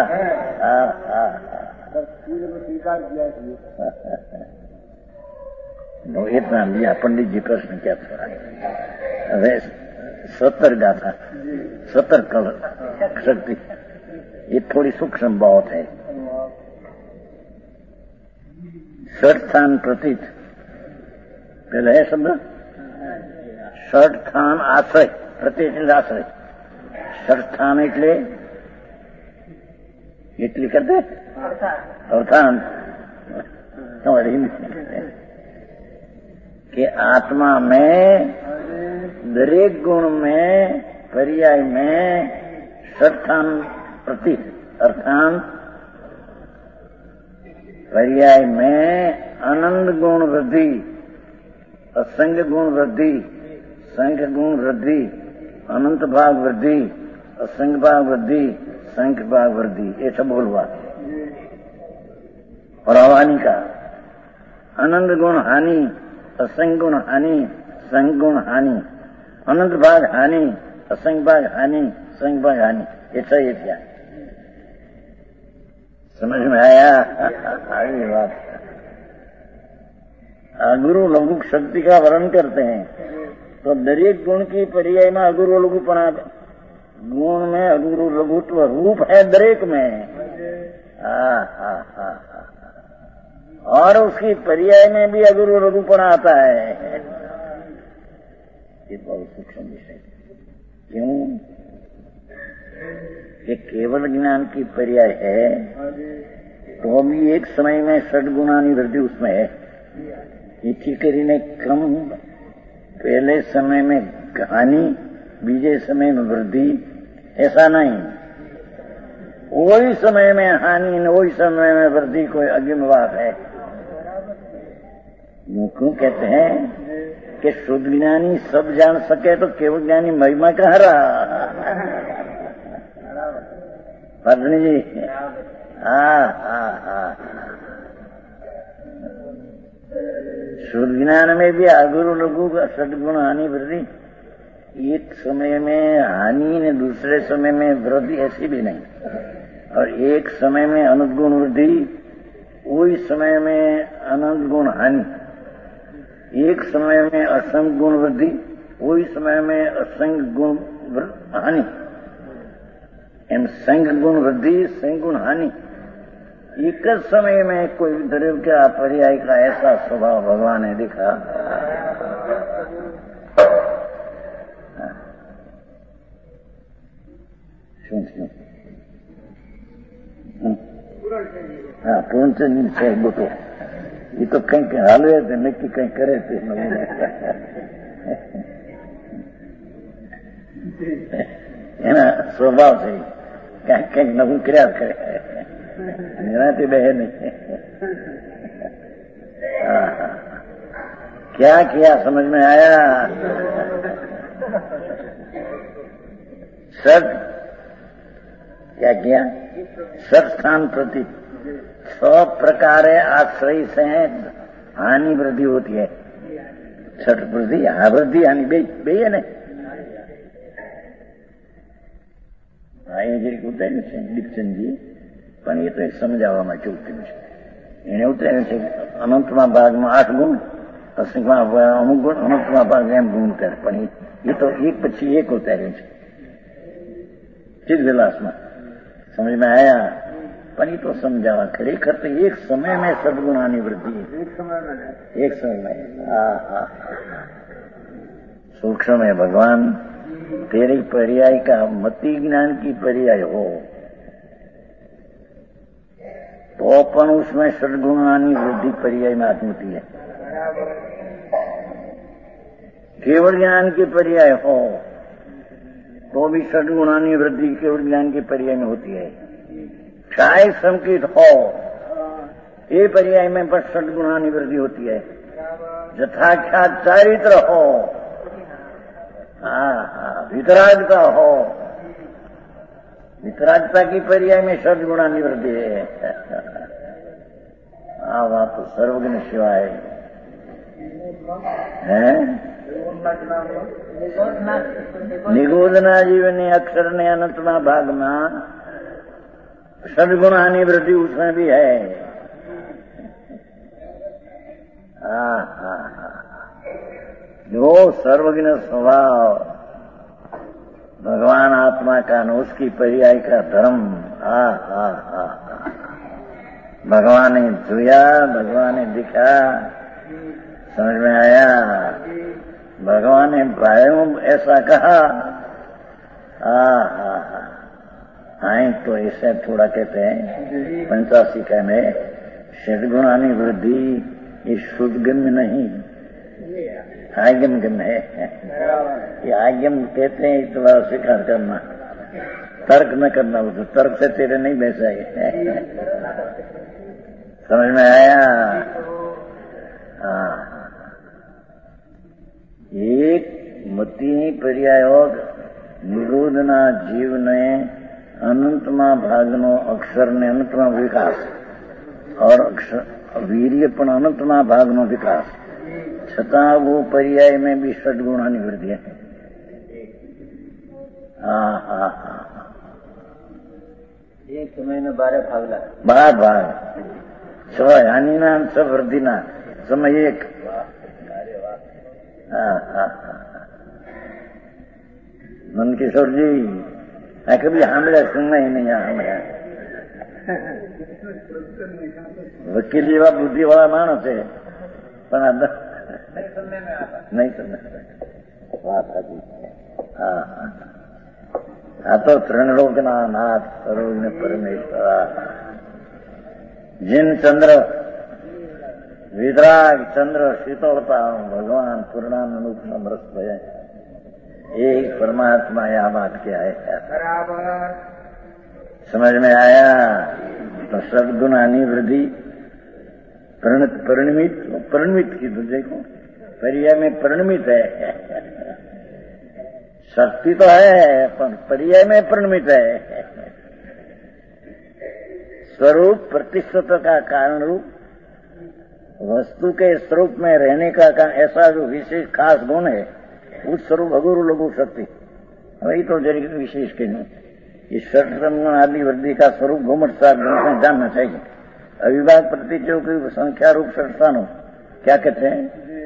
इतना लिया पंडित जी, प्रश्न क्या था? अरे सत्तर गाथा, सत्तर कल शक्ति, ये थोड़ी सूक्ष्म बहुत है। षट स्थान प्रतीत पहले है शब्द, षट स्थान आश्रय, प्रतीत आश्रय, षट स्थान એટલે એટલી करते अर्थान हमारी कि आत्मा में दरेक गुण में पर्याय में षट्स्थान प्रतीत अर्थान पर्याय में आनंद गुण वृद्धि, असंग गुण वृद्धि, संख गुण वृद्धि, अनंत भाग वृद्धि, असंग भाग वृद्धि, संख भाग वृद्धि, ऐसा बोलवा। और अवानी का आनंद गुण हानि, असंग गुण हानि, संग गुण हानि, अनंत भाग हानि, असंग भाग हानि, संग भाग हानि, ऐसा ये क्या समझ में आया? आगे बात अगुरु लघु शक्ति का वर्णन करते हैं तो दरेक गुण की पर्याय में अगुरु लघुपना, गुण में अगुरु लघुत्व रूप है दरेक में। हा हा हा और उसकी पर्याय में भी अगुरु लघुपना आता है। ये बहुत सूक्ष्म विषय। क्यों कि केवल ज्ञान की पर्याय है तो भी एक समय में षड्गुणानी वृद्धि उसमें है। इसी करीने कम पहले समय में हानि, बीजे समय में वृद्धि, ऐसा नहीं। वही समय में हानि न वही समय में वृद्धि कोई अग्रिम बात है। क्यों कहते हैं कि शुद्ध ज्ञानी सब जान सके तो केवल ज्ञानी महिमा कहाँ रहा? पत्नी जी हाँ हाँ हाँ शुद्ध ज्ञान में भी अगुरु लघु का सदगुण हानि वृद्धि, एक समय में हानि ने दूसरे समय में वृद्धि ऐसी भी नहीं, और एक समय में अनंत गुण वृद्धि, वही समय में अनंत गुण हानि, एक समय में असंग गुण वृद्धि, वही समय में असंग गुण हानि, एम संग गुण वृद्धि, संग गुण हानि। एक समय में कोई द्रव्य का पर्याय का ऐसा स्वभाव भगवान ने दिखा। શું થયું? હા, પૂર્ણચંદ છે ગોટો. એ તો કંઈક હાલવે છે, નક્કી કંઈક કરે છે. એના સ્વભાવ છે, ક્યાંક કંઈક નવું કર્યા કરે, એનાથી બે નહીં. क्या किया समझ में आया? सत क्या किया? सत स्थान प्रति सब प्रकारे आश्रय से हानि वृद्धि होती है. छठ वृद्धि आ वृद्धि हानि बे बे ने આ જે ઉતાર્યું છે દીપચંદજી, પણ એ તો એક સમજાવવામાં ચૂક્યું છે. એને ઉતાર્યું છે અનંતમાં ભાગમાં આઠ ગુણ, અસિંકમાં અમુક ગુણ, અનંતમાં ભાગ એમ ગુણ ઉતારે. પણ એ તો એક પછી એક ઉતાર્યું છે ચિદ વિલાસમાં. સમજમાં આયા? પણ એ તો સમજાવવા ખરેખર તો એક સમય में सदगुणानी वृद्धि एक समय में. हाँ हाँ सूक्ष्म में भगवान तेरे पर्याय का मति ज्ञान की पर्याय हो तो अपन उसमें सदगुणानी वृद्धि पर्याय में आत्मति है. केवल ज्ञान की पर्याय हो तो भी सदगुणानी वृद्धि केवल ज्ञान के पर्याय में होती है. चाहे संकित हो ये पर्याय में बस सदगुणानी वृद्धि होती है. यथाख्यात चारित्र हो, हाँ हाँ वितरागता हो, वितरागता की पर्याय में सदगुणानी वृद्धि है. हाँ बात तो सर्वज्ञ शिवाय है. निगोदना जीवनी अक्षर ने अनंतमा भाग में सदगुणानी वृद्धि उसमें भी है. हाँ हाँ हाँ जो सर्वज्ञ स्वभाव भगवान आत्मा का न उसकी पर्याय का धर्म. हाँ हाँ हाँ भगवान ने जोया, भगवान ने दिखा, समझ में आया. भगवान ने भाइयों ऐसा कहा. हाँ हाँ हाँ हाँ तो ऐसे थोड़ा कहते हैं पंचासी का में सदगुणानी वृद्धि ये शुद्धगम्य नहीं, आगम गम्य है. ये आगम कहते हैं इतना स्वीकार करना, तर्क न करना. वो तर्क से तेरे नहीं बैसाए. समझ में आया? हाँ एक मति पर्याय निरोधना जीव ने अनंतमा भागनो अक्षर ने अनंतमा विकास और अक्षर वीर्य पण अनंतमा भागनो विकास छता वो पर्याय में भी सदगुणानी वृद्धि है. हाँ हाँ हाँ एक समय में बारह भाग लगा, बारह भाग छ हानि ना छ वृद्धि ना समय एक. हाँ हाँ मन किशोर जी આ કભી સાંભળ્યા સુનના ही नहीं સાંભળ્યા. વકીલ જેવા બુદ્ધિવાળા માણસ છે પણ નહીં સમજ. વાત હતી. હા આ તો ત્રણ લોકના નાથ સરોજ ને પરમેશ્વર जिन चंद्र वितराग चंद्र शीतलता भगवान पूर्णानुरूप समरस भय एक परमात्मा यह बात क्या है बराबर समझ में आया. तो सदगुणानी वृद्धि परिणमित परिणमित की तो देखो पर्याय में परिणमित है. शक्ति तो है पर पर्याय में परिणमित है. स्वरूप प्रतिष्ठित का कारण रूप वस्तु के स्वरूप में रहने का ऐसा जो विशेष खास गुण है उस स्वरूप अगुरु लघु शक्ति वही तो जरिए विशेष के नहीं. इस षटगुण आदि वृद्धि का स्वरूप घुमट सात गुण से जानना चाहिए. अविभाग प्रतिचयों की संख्या रूप षटस्थानों क्या कहते हैं?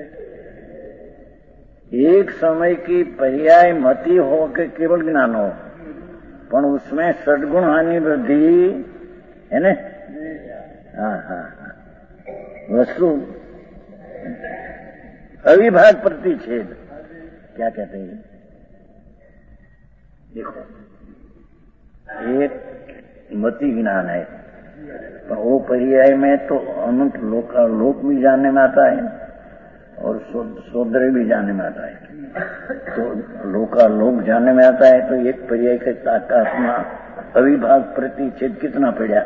एक समय की पर्याय मति हो के केवल ज्ञान हो पर उसमें षटगुण हानि वृद्धि है ना. हाँ हाँ वस्तु अविभाग प्रतिच्छेद क्या कहते हैं? देखो एक मति ज्ञान है, पर वो पर्याय में तो अनंत लोक लोक भी जानने में आता है और सोदर भी जानने में आता है। तो लोका लोक जानने में आता है तो एक पर्याय के आत्मा अविभाग प्रतिच्छेद कितना पड़ा,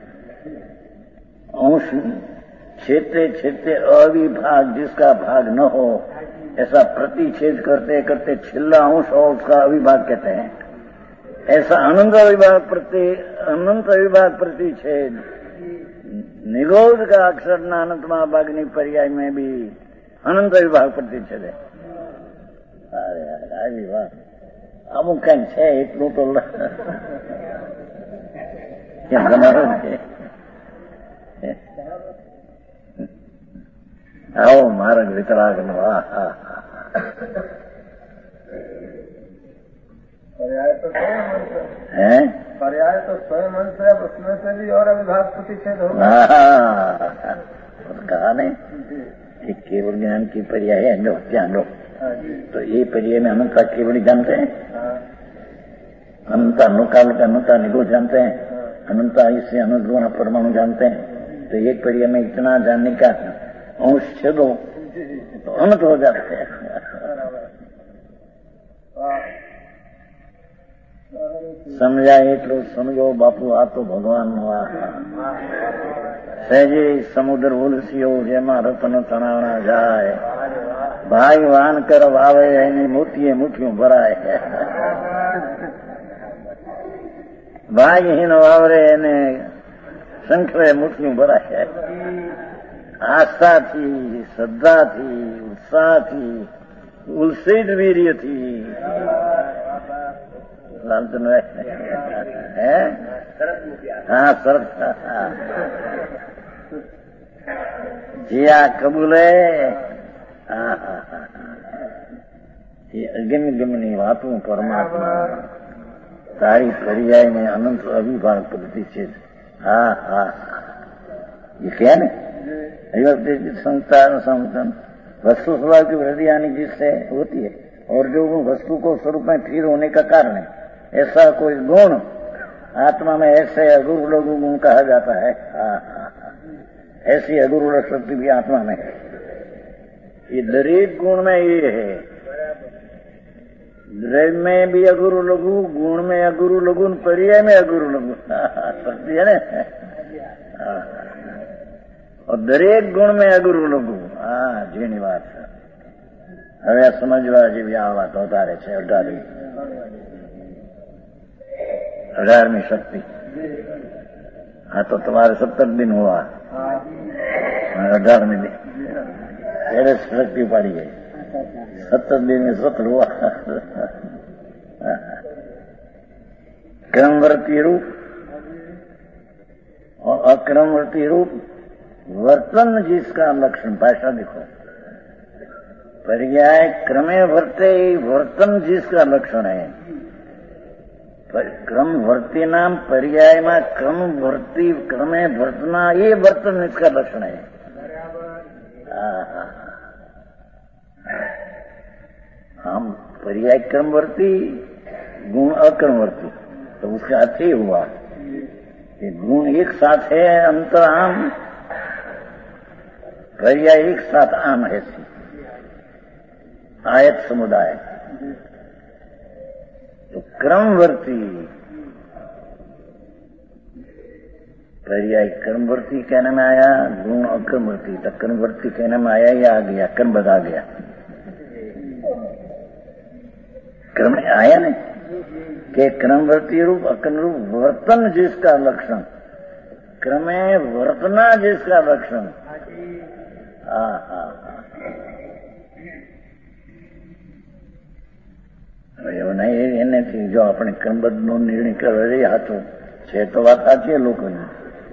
अंश छेदते छेदते अविभाग जिसका भाग न हो ऐसा प्रतिच्छेद करते करते छिल्ला अंश और उसका अविभाग कहते हैं। ऐसा अनंत अविभाग प्रति अनंत अविभाग प्रतिच्छेद निगोध का अक्षर न अनंत महाभागनी पर्याय में भी अनंत अविभाग प्रतिच्छेद है। अरे આવી વાત અમુક કઈ છે એટલું તો કેમ તમારું છે? આવો માર્ગ વિતરાગનો पर्याय तो स्वयं मंत्र है, पर्याय तो स्वयं मंत्र है, उसमें से भी और अविभाग प्रतिच्छेद होगा। कहा नहीं एक केवल ज्ञान की पर्याय है लो ध्यान लो। तो ये पर्याय में अनंता केवल जानते हैं, अनंता अनुकाल का अनंता निगो जानते हैं, अनंता इससे अनंत गुना परमाणु जानते हैं। तो एक पर्याय में इतना जानने का अंश छेदो तो अनंत हो जाते हैं। સમજાય એટલું સમજો બાપુ, આ તો ભગવાનનો આ સહેજે સમુદ્ર ઉલસ્યો જેમાં રત્ન તણાવણા જાય, ભાગવાન કર વાવે એની મોતીએ મુઠ્ઠીઓ ભરાય, ભાગહીન વાવરે એને શંખરે મુઠ્ઠીઓ ભરાય। આસ્થાથી, શ્રદ્ધાથી, ઉત્સાહથી, ઉલ્સિત વીર્યથી लालचन है, हाँ सर जिया कबूले ये अगम गमनी बातों परमात्मा तारी पर्याय में अनंत अविभाग प्रतिच्छेद। हाँ हाँ ये क्या है संतान संतन वस्तु स्वभाव की वृद्धि आने जिससे होती है और जो वस्तु को स्वरूप में स्थिर होने का कारण है, ऐसा कोई गुण आत्मा में ऐसे अगुरु लघु गुण कहा जाता है। हाँ हाँ ऐसी अगुरु शक्ति भी आत्मा में है। ये दरेक गुण में ये है, द्रव्य में भी अगुरु लघु, गुण में अगुरु लघु, पर्याय में अगुरु लघु शक्ति है ना। और दरेक गुण में अगुरु लघु। हाँ जीनी बात है। હવે સમજવા જેવી આ વાત વધારે છે। અઢારમી अठारहवीं शक्ति। हाँ तो तुम्हारे सत्तर दिन हुआ, अठारहवीं दिन तेरे शक्ति उपाड़ी गई, सत्तर दिन में सत्र हुआ। क्रमवर्ती रूप और अक्रमवर्ती रूप वर्तन जिसका लक्षण भाषा देखो, पर्याय क्रमे वर्ते वर्तन जिसका लक्षण है। क्रम वर्ती नाम पर्याय में क्रम वर्ती क्रमे वर्तना ये वर्तन इसका लक्षण है। हम पर्याय क्रमवर्ती गुण अक्रमवर्ती, तो उसका अर्थ ही हुआ कि गुण एक साथ है अंतर आम, पर्याय एक साथ आम है आयत समुदाय। तो क्रमवर्ती पर्याय क्रमवर्ती कहने में आया, गुण अक्रमवर्ती। तो क्रमवर्ती कहने में आया या आ गया, क्रम बता गया, क्रम आया नहीं कि क्रमवर्ती रूप अक्रम रूप वर्तन जिसका लक्षण, क्रमे वर्तना जिसका लक्षण। हाँ हाँ એવું નહીં એનેથી જો આપણે ક્રમબદ્ધનો નિર્ણય કરવા જઈએ હાથો છે તો વાત સાચી છે લોકોની,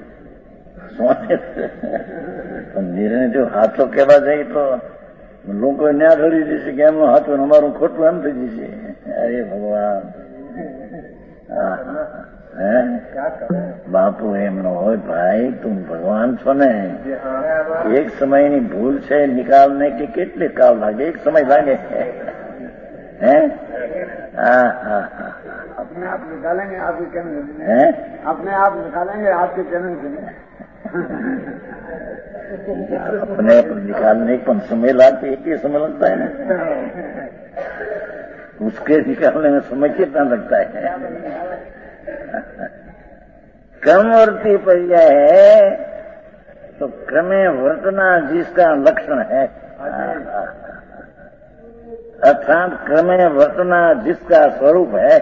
નિર્ણય જો હાથો કહેવા જઈએ તો લોકો ન્યા ધરી જશે કે એમનું હાથું અમારું ખોટું એમ થઈ જશે। અરે ભગવાન, બાપુ એમનો હોય ભાઈ તું ભગવાન છો ને, એક સમયની ભૂલ છે નિકાલને કે કેટલે કાળ લાગે, એક સમય લાગે હે। हाँ हाँ हाँ अपने आप निकालेंगे आपके चैनल से, हैं? अपने आप निकालेंगे आपके चैनल से। अपने आप निकालने पर समय लाते एक ही समय लगता है ना, उसके निकालने में समय कितना लगता है? क्रमवर्ती पर्याय है तो क्रमे वर्तना जिसका लक्षण है, अर्थात क्रमे वर्तना जिसका स्वरूप है।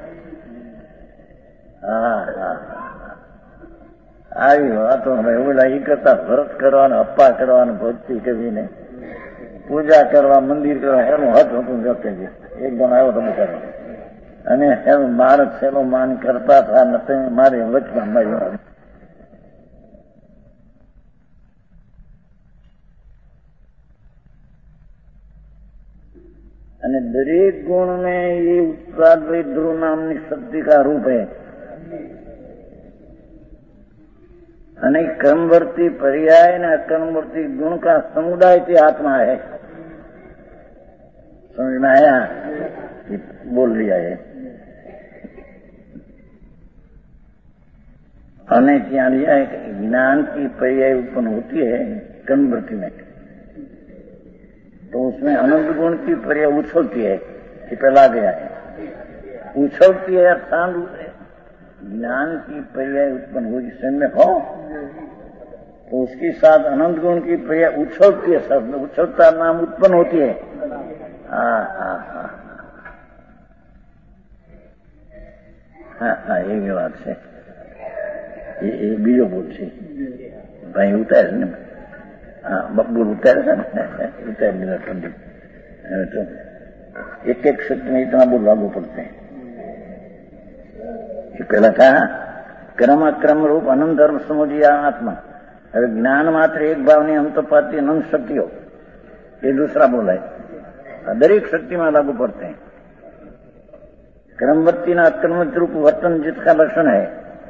આવી વાતોમાં એવું લાગી કરતા વ્રત કરવાનું, અપ્પા કરવાનું, ભક્તિ કરવીને પૂજા કરવા, મંદિર કરવા એનું હદ હતું વ્યક્તિ એકદમ આવ્યો તમે કરો અને એનું મારે છેલ્લો માન કરતા હતા નથી મારી વચમાં માર્યો. અને દરેક ગુણ में ये उत्पाद भाई ध्रुव नामनी शक्ति का रूप है. અને क्रमवर्ती पर्याय ने अक्रमवर्ती गुण का समुदाय की आत्मा है. समझ में आया? बोल लिया है. અને ત્યાં लिया है कि ज्ञान की पर्याय उत्पन्न होती है क्रमवर्ती में, तो उसमें अनंत गुण की पर्याय उछलती है कि पहला गया है. उछलती है अर्थात ज्ञान की पर्याय उत्पन्न हुई समय हो तो उसके साथ अनंत गुण की पर्याय उछलती है. शब्द उछलता नाम उत्पन्न होती है. हाँ हाँ हाँ हाँ हाँ ये भी बात है. ये, ये बीजो बोल છે ભાઈ ઉતારે ને. हाँ बकबूर उतारे था उतार दिया पंडित. तो एक एक शब्द में इतना बोल लागू पड़ते हैं. पहला कहा क्रम अक्रम रूप अनंत धर्म समुदय आत्मा. હવે જ્ઞાન માત્ર એક ભાવની અંત પાતી અનંત શક્તિઓ, ये दूसरा बोला है. दरेक शक्ति में लागू पड़ते हैं. क्रमवर्ती ना अक्रमवत रूप वर्तन जिसका लक्षण है,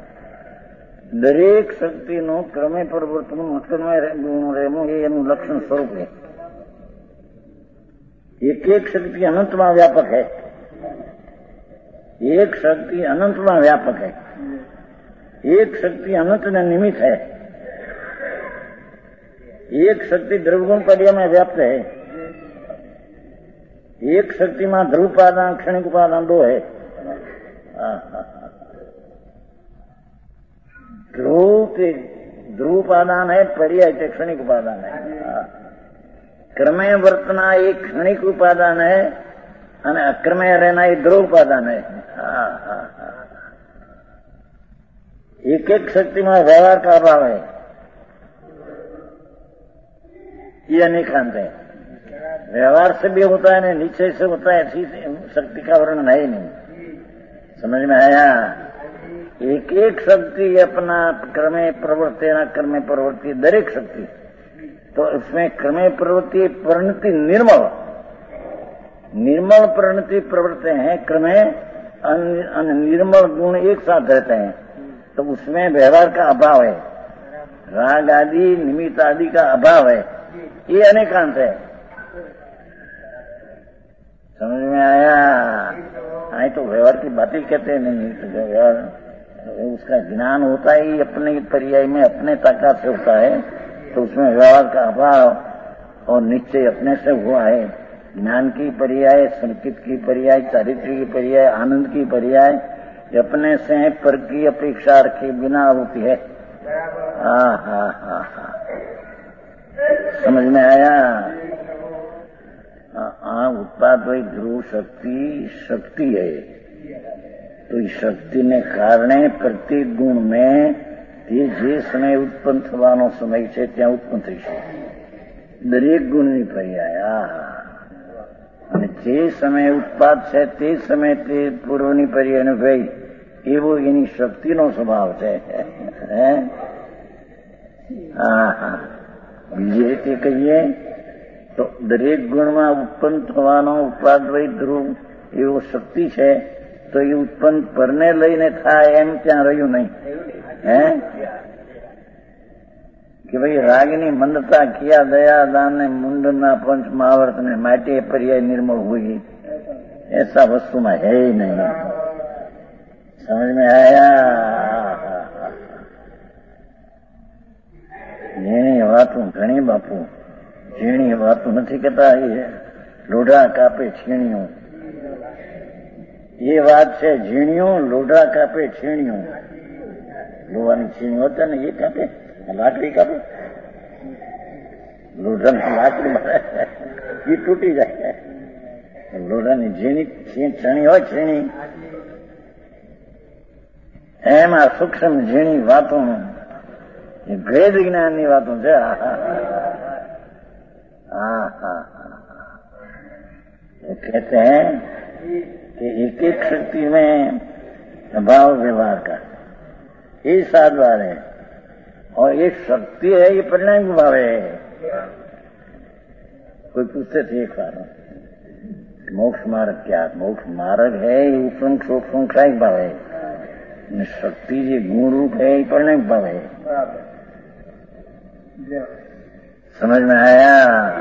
દરેક શક્તિનું ક્રમે પરિવર્તન અક્રમે રહેવું એ એનું લક્ષણ સ્વરૂપ છે. એક એક શક્તિ અનંતમાં વ્યાપક है. एक शक्ति अनंतમાં व्यापक है. एक शक्ति अनंत ने निमित्त है. एक शक्ति द्रव्यगुण पर्याय में व्याप्त है. एक शक्ति में ध्रुव उपादान क्षणिक उपादान दो है. ध्रुव के ध्रुव उपादान है, पर्याय के क्षणिक उपादान है. क्रमे वर्तना एक क्षणिक उपादान है અને અક્રમે રહેના એ ध्रुव उपादान है. हाँ हाँ हाँ एक एक शक्ति में व्यवहार का अभाव है. ये अनेकांत है. व्यवहार से भी होता है, नीचे से होता है, ऐसी शक्ति का वर्णन है ही नहीं. समझ में आया? एक एक शक्ति अपना क्रमे प्रवृत्ति ना क्रमे प्रवृत्ति दरेक शक्ति, तो इसमें क्रमे प्रवृत्ति परिणति निर्मल निर्मल परिणति प्रवृत्ति हैं. क्रमे निर्मल गुण एक साथ रहते हैं, तो उसमें व्यवहार का अभाव है. राग आदि निमित्त आदि का अभाव है. ये अनेकांत है. समझ में आया? आई तो व्यवहार की बातें कहते नहीं. तो व्यवहार उसका ज्ञान होता ही अपने पर्याय में अपने ताकत से होता है, तो उसमें व्यवहार का अभाव और निश्चय अपने से हुआ है. ज्ञान की पर्याय, संकित की पर्याय, चारित्र की पर्याय, आनंद की पर्याय अपने से पर की अपेक्षा रखे बिना होती है. हाँ हाँ हाँ हाँ समझ में आया? हाँ उत्पाद वही ध्रुव शक्ति शक्ति है. तो इस शक्ति ने कारणे प्रत्येक गुण में તે જે સમય ઉત્પન્ન થવાનો સમય છે ત્યાં ઉત્પન્ન થઈ છે. દરેક ગુણની પર્યાય. અને જે સમય ઉત્પાદ છે તે સમય તે પૂર્વની પર્યાયનો ભય એવો એની શક્તિનો સ્વભાવ છે. હા હા બીજી રીતે કહીએ તો દરેક ગુણમાં ઉત્પન્ન થવાનો ઉત્પાદ વય ધ્રુવ એવો શક્તિ છે, તો એ ઉત્પન્ન પરને લઈને થાય એમ ત્યાં રહ્યું નહીં. હે કે ભાઈ રાગની મંદતા કિયા દયા દાન ને મુંડના પંચ મહાવર્ત ने माटे पर्याय निर्मल हुई, ऐसा वस्तु में है ही नहीं. समझ में आया? झीणी वातों घणी बापू, झीणी वातों नहीं कहता ये लोढ़ा कापे छीणियों, ये बात है। झीणियों लोढ़ा कापे छीणियों, लोहानी छीणी होता है ना, ये कापे लाकड़ी कापे, लोढ़ा लाकड़ी मारे ये टूटी जाए। लोढ़ानी झीणी छीणी हो छीणी एमां सूक्ष्म झीणी वातों ये भेद विज्ञान की बातों से। हाँ हाँ ये कहते हैं कि एक एक शक्ति में भाव व्यवहार का ये सात बार है, और ये शक्ति है, ये परिणाम भाव है। कोई पूछते थे एक बार मोक्ष मार्ग क्या? मोक्ष मार्ग है ये संख्यायिक भाव है, शक्ति ये गुण रूप है, ये परिणाम भाव है। समझ में आया?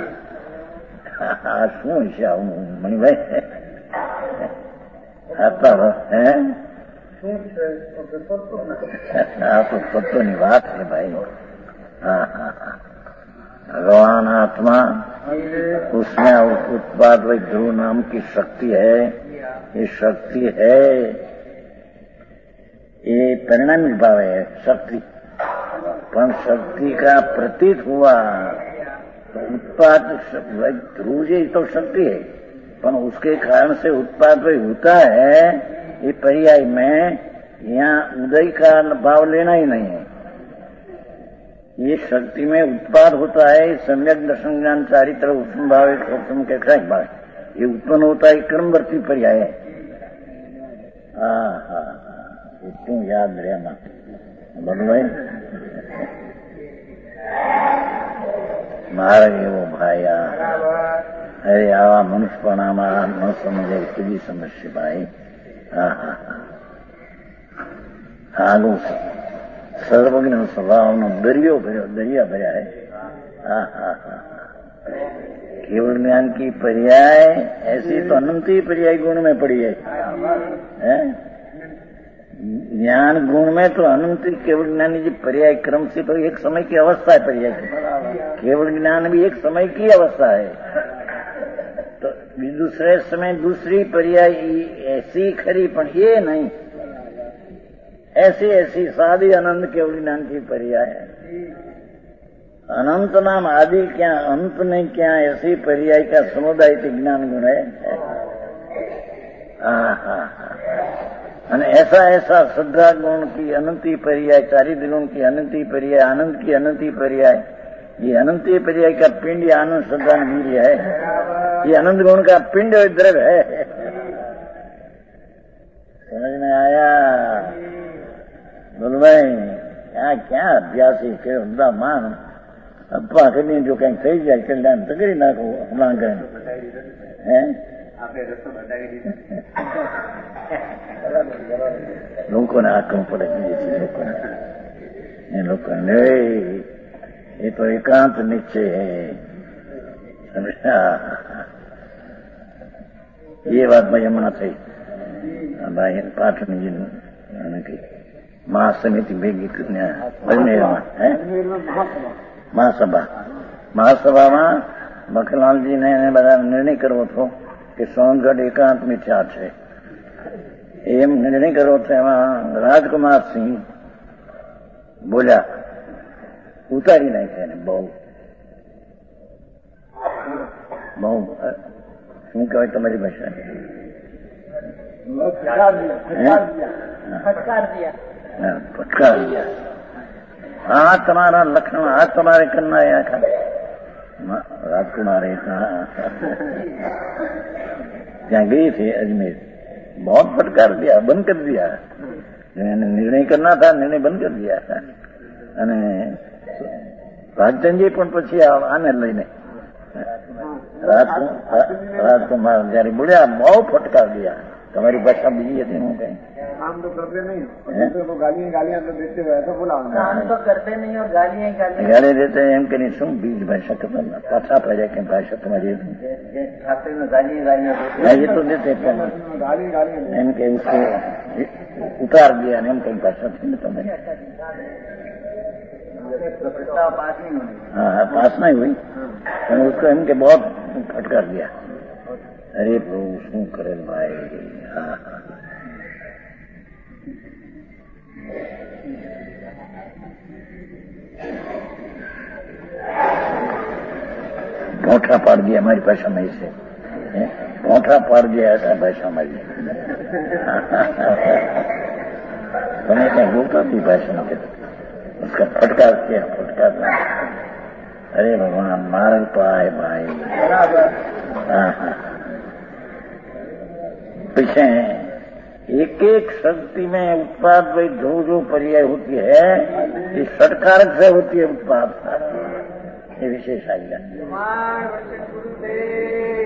शू है मणिभाई आता है हाँ तो सत्य बात है भाई। हाँ हाँ हाँ भगवान आत्मा उसमें उत्पाद वही ध्रुव नाम की शक्ति है, ये शक्ति है, ये परिणामी भाव है शक्ति। पर शक्ति का प्रतीत हुआ तो उत्पाद ध्रुव जी तो शक्ति है, पर उसके कारण से उत्पाद वही होता है, ये पर्याय में यहाँ उदय का भाव लेना ही नहीं है। ये शक्ति में उत्पाद होता है, सम्यक दर्शन ज्ञान चारित्र उत्तम भाव एक उत्तम के क्षय भाव ये उत्पन्न होता है, क्रमवर्ती पर्याय है। हाँ हाँ तू याद रहना बोलो भाई। मार्ग एवो भाया अरे आवा मनुष्यपणाમાં न समझे तुझी समस्या भाई। हाँ हाँ हाँ आगू सर्वज्ञ स्वभाव दरियो भर्यो दरिया भर्या है। हाँ हाँ हाँ केवल ज्ञान की पर्याय ऐसी तो अनंत ही पर्याय गुण में पड़ी है, है? ज्ञान गुण में तो अनंत केवल ज्ञानी जी पर्याय क्रम से तो एक समय की अवस्था है पर्याय की, केवल ज्ञान भी एक समय की अवस्था है। तो दूसरे समय दूसरी पर्याय ऐसी खरी पण ये नहीं, ऐसी ऐसी सादी अनंत केवल ज्ञान की पर्याय है। अनंत नाम आदि क्या अंत नहीं क्या, ऐसी पर्याय का समुदाय ज्ञान गुण है। हाँ हाँ हाँ અને ऐसा ऐसा श्रद्धा गुण की अनंती पर्याय, चारित्र गुण की अनंती पर्याय, आनंद की अनंती पर्याय, ये अनंती पर्याय का पिंड ये आनंद श्रद्धा वीर्य है, ये अनंत गुण का पिंड द्रव्य है। समझ में आया? बोल भाई क्या क्या अभ्यास है બધા માન અપ્પા કરીને જો કંઈક થઈ જાય કલ્યાણ તો કરી નાખો હમણાં કરીને હે લોકોને આંખો પડે લોકોને એ લોકોને એ તો એકાંત નિશ્ચય है समझा? ये बात भाई हमણાં થઈ ભાઈ પાઠની जी महासमिति भेगी अजमेરમાં है महासभा महासभाમાં મખલાલજીને એને બધા નિર્ણય કરવો હતો કે સોનગઢ એકાંત મિથ્યા છે, એમ નિર્ણય કરવો હતો। એમાં રાજકુમાર સિંહ બોલ્યા, ઉતારી નાખ્યા એને બહુ બહુ શું કહેવાય તમારી ભાષા? फटकार दिया फटकार दिया। हाँ तुम्हारा लक्षण आज तुम्हारे करना है आखा राजकुमार ત્યાં गई थी अजमेर, बहुत फटकार दिया, बंद कर दिया। निर्णय करना था, निर्णय बंद कर दिया था। અને રાજચંદજી પણ પછી આને લઈને રાજકુમાર જયારે બોલ્યા બહુ ફટકાર દિયા, તમારી ભાષા બીજી હતી હું કઈ આમ તો કરતે નહીં તો ગાલિयां गालियां तो देते हुए तो बोला हम तो करते नहीं और गालियां ही गालियां ગાળી દેતે એમ કરીને શું બીજ ભાષા ખબર પાછા પડે કે ભાષા તમારી खाते में गालियां गालियां ગાળી તો દેતે પણ गाली गाली એમ કે उसको उतार दिया ने एम कई भाषा थी ना तुम्हें पास नहीं होने हाँ पास नहीं हुई मैंने उसको एम के बहुत फटकार दिया अरे प्रभु शू करे भाई हाँ हाँ पोठा पाड़ दिया हमारी भाषा में इसे पोठा पाड़ दिया ऐसा भाषा में तुम्हें क्या बोलता थी भाषा में उसका फटकार किया फटकार अरे भगवान मार पाए भाई हाँ हाँ पीछे एक एक शक्ति में उत्पाद भाई जो जो पर्याय होती है ये षटकारक से होती है उत्पाद ये विशेष आएगा।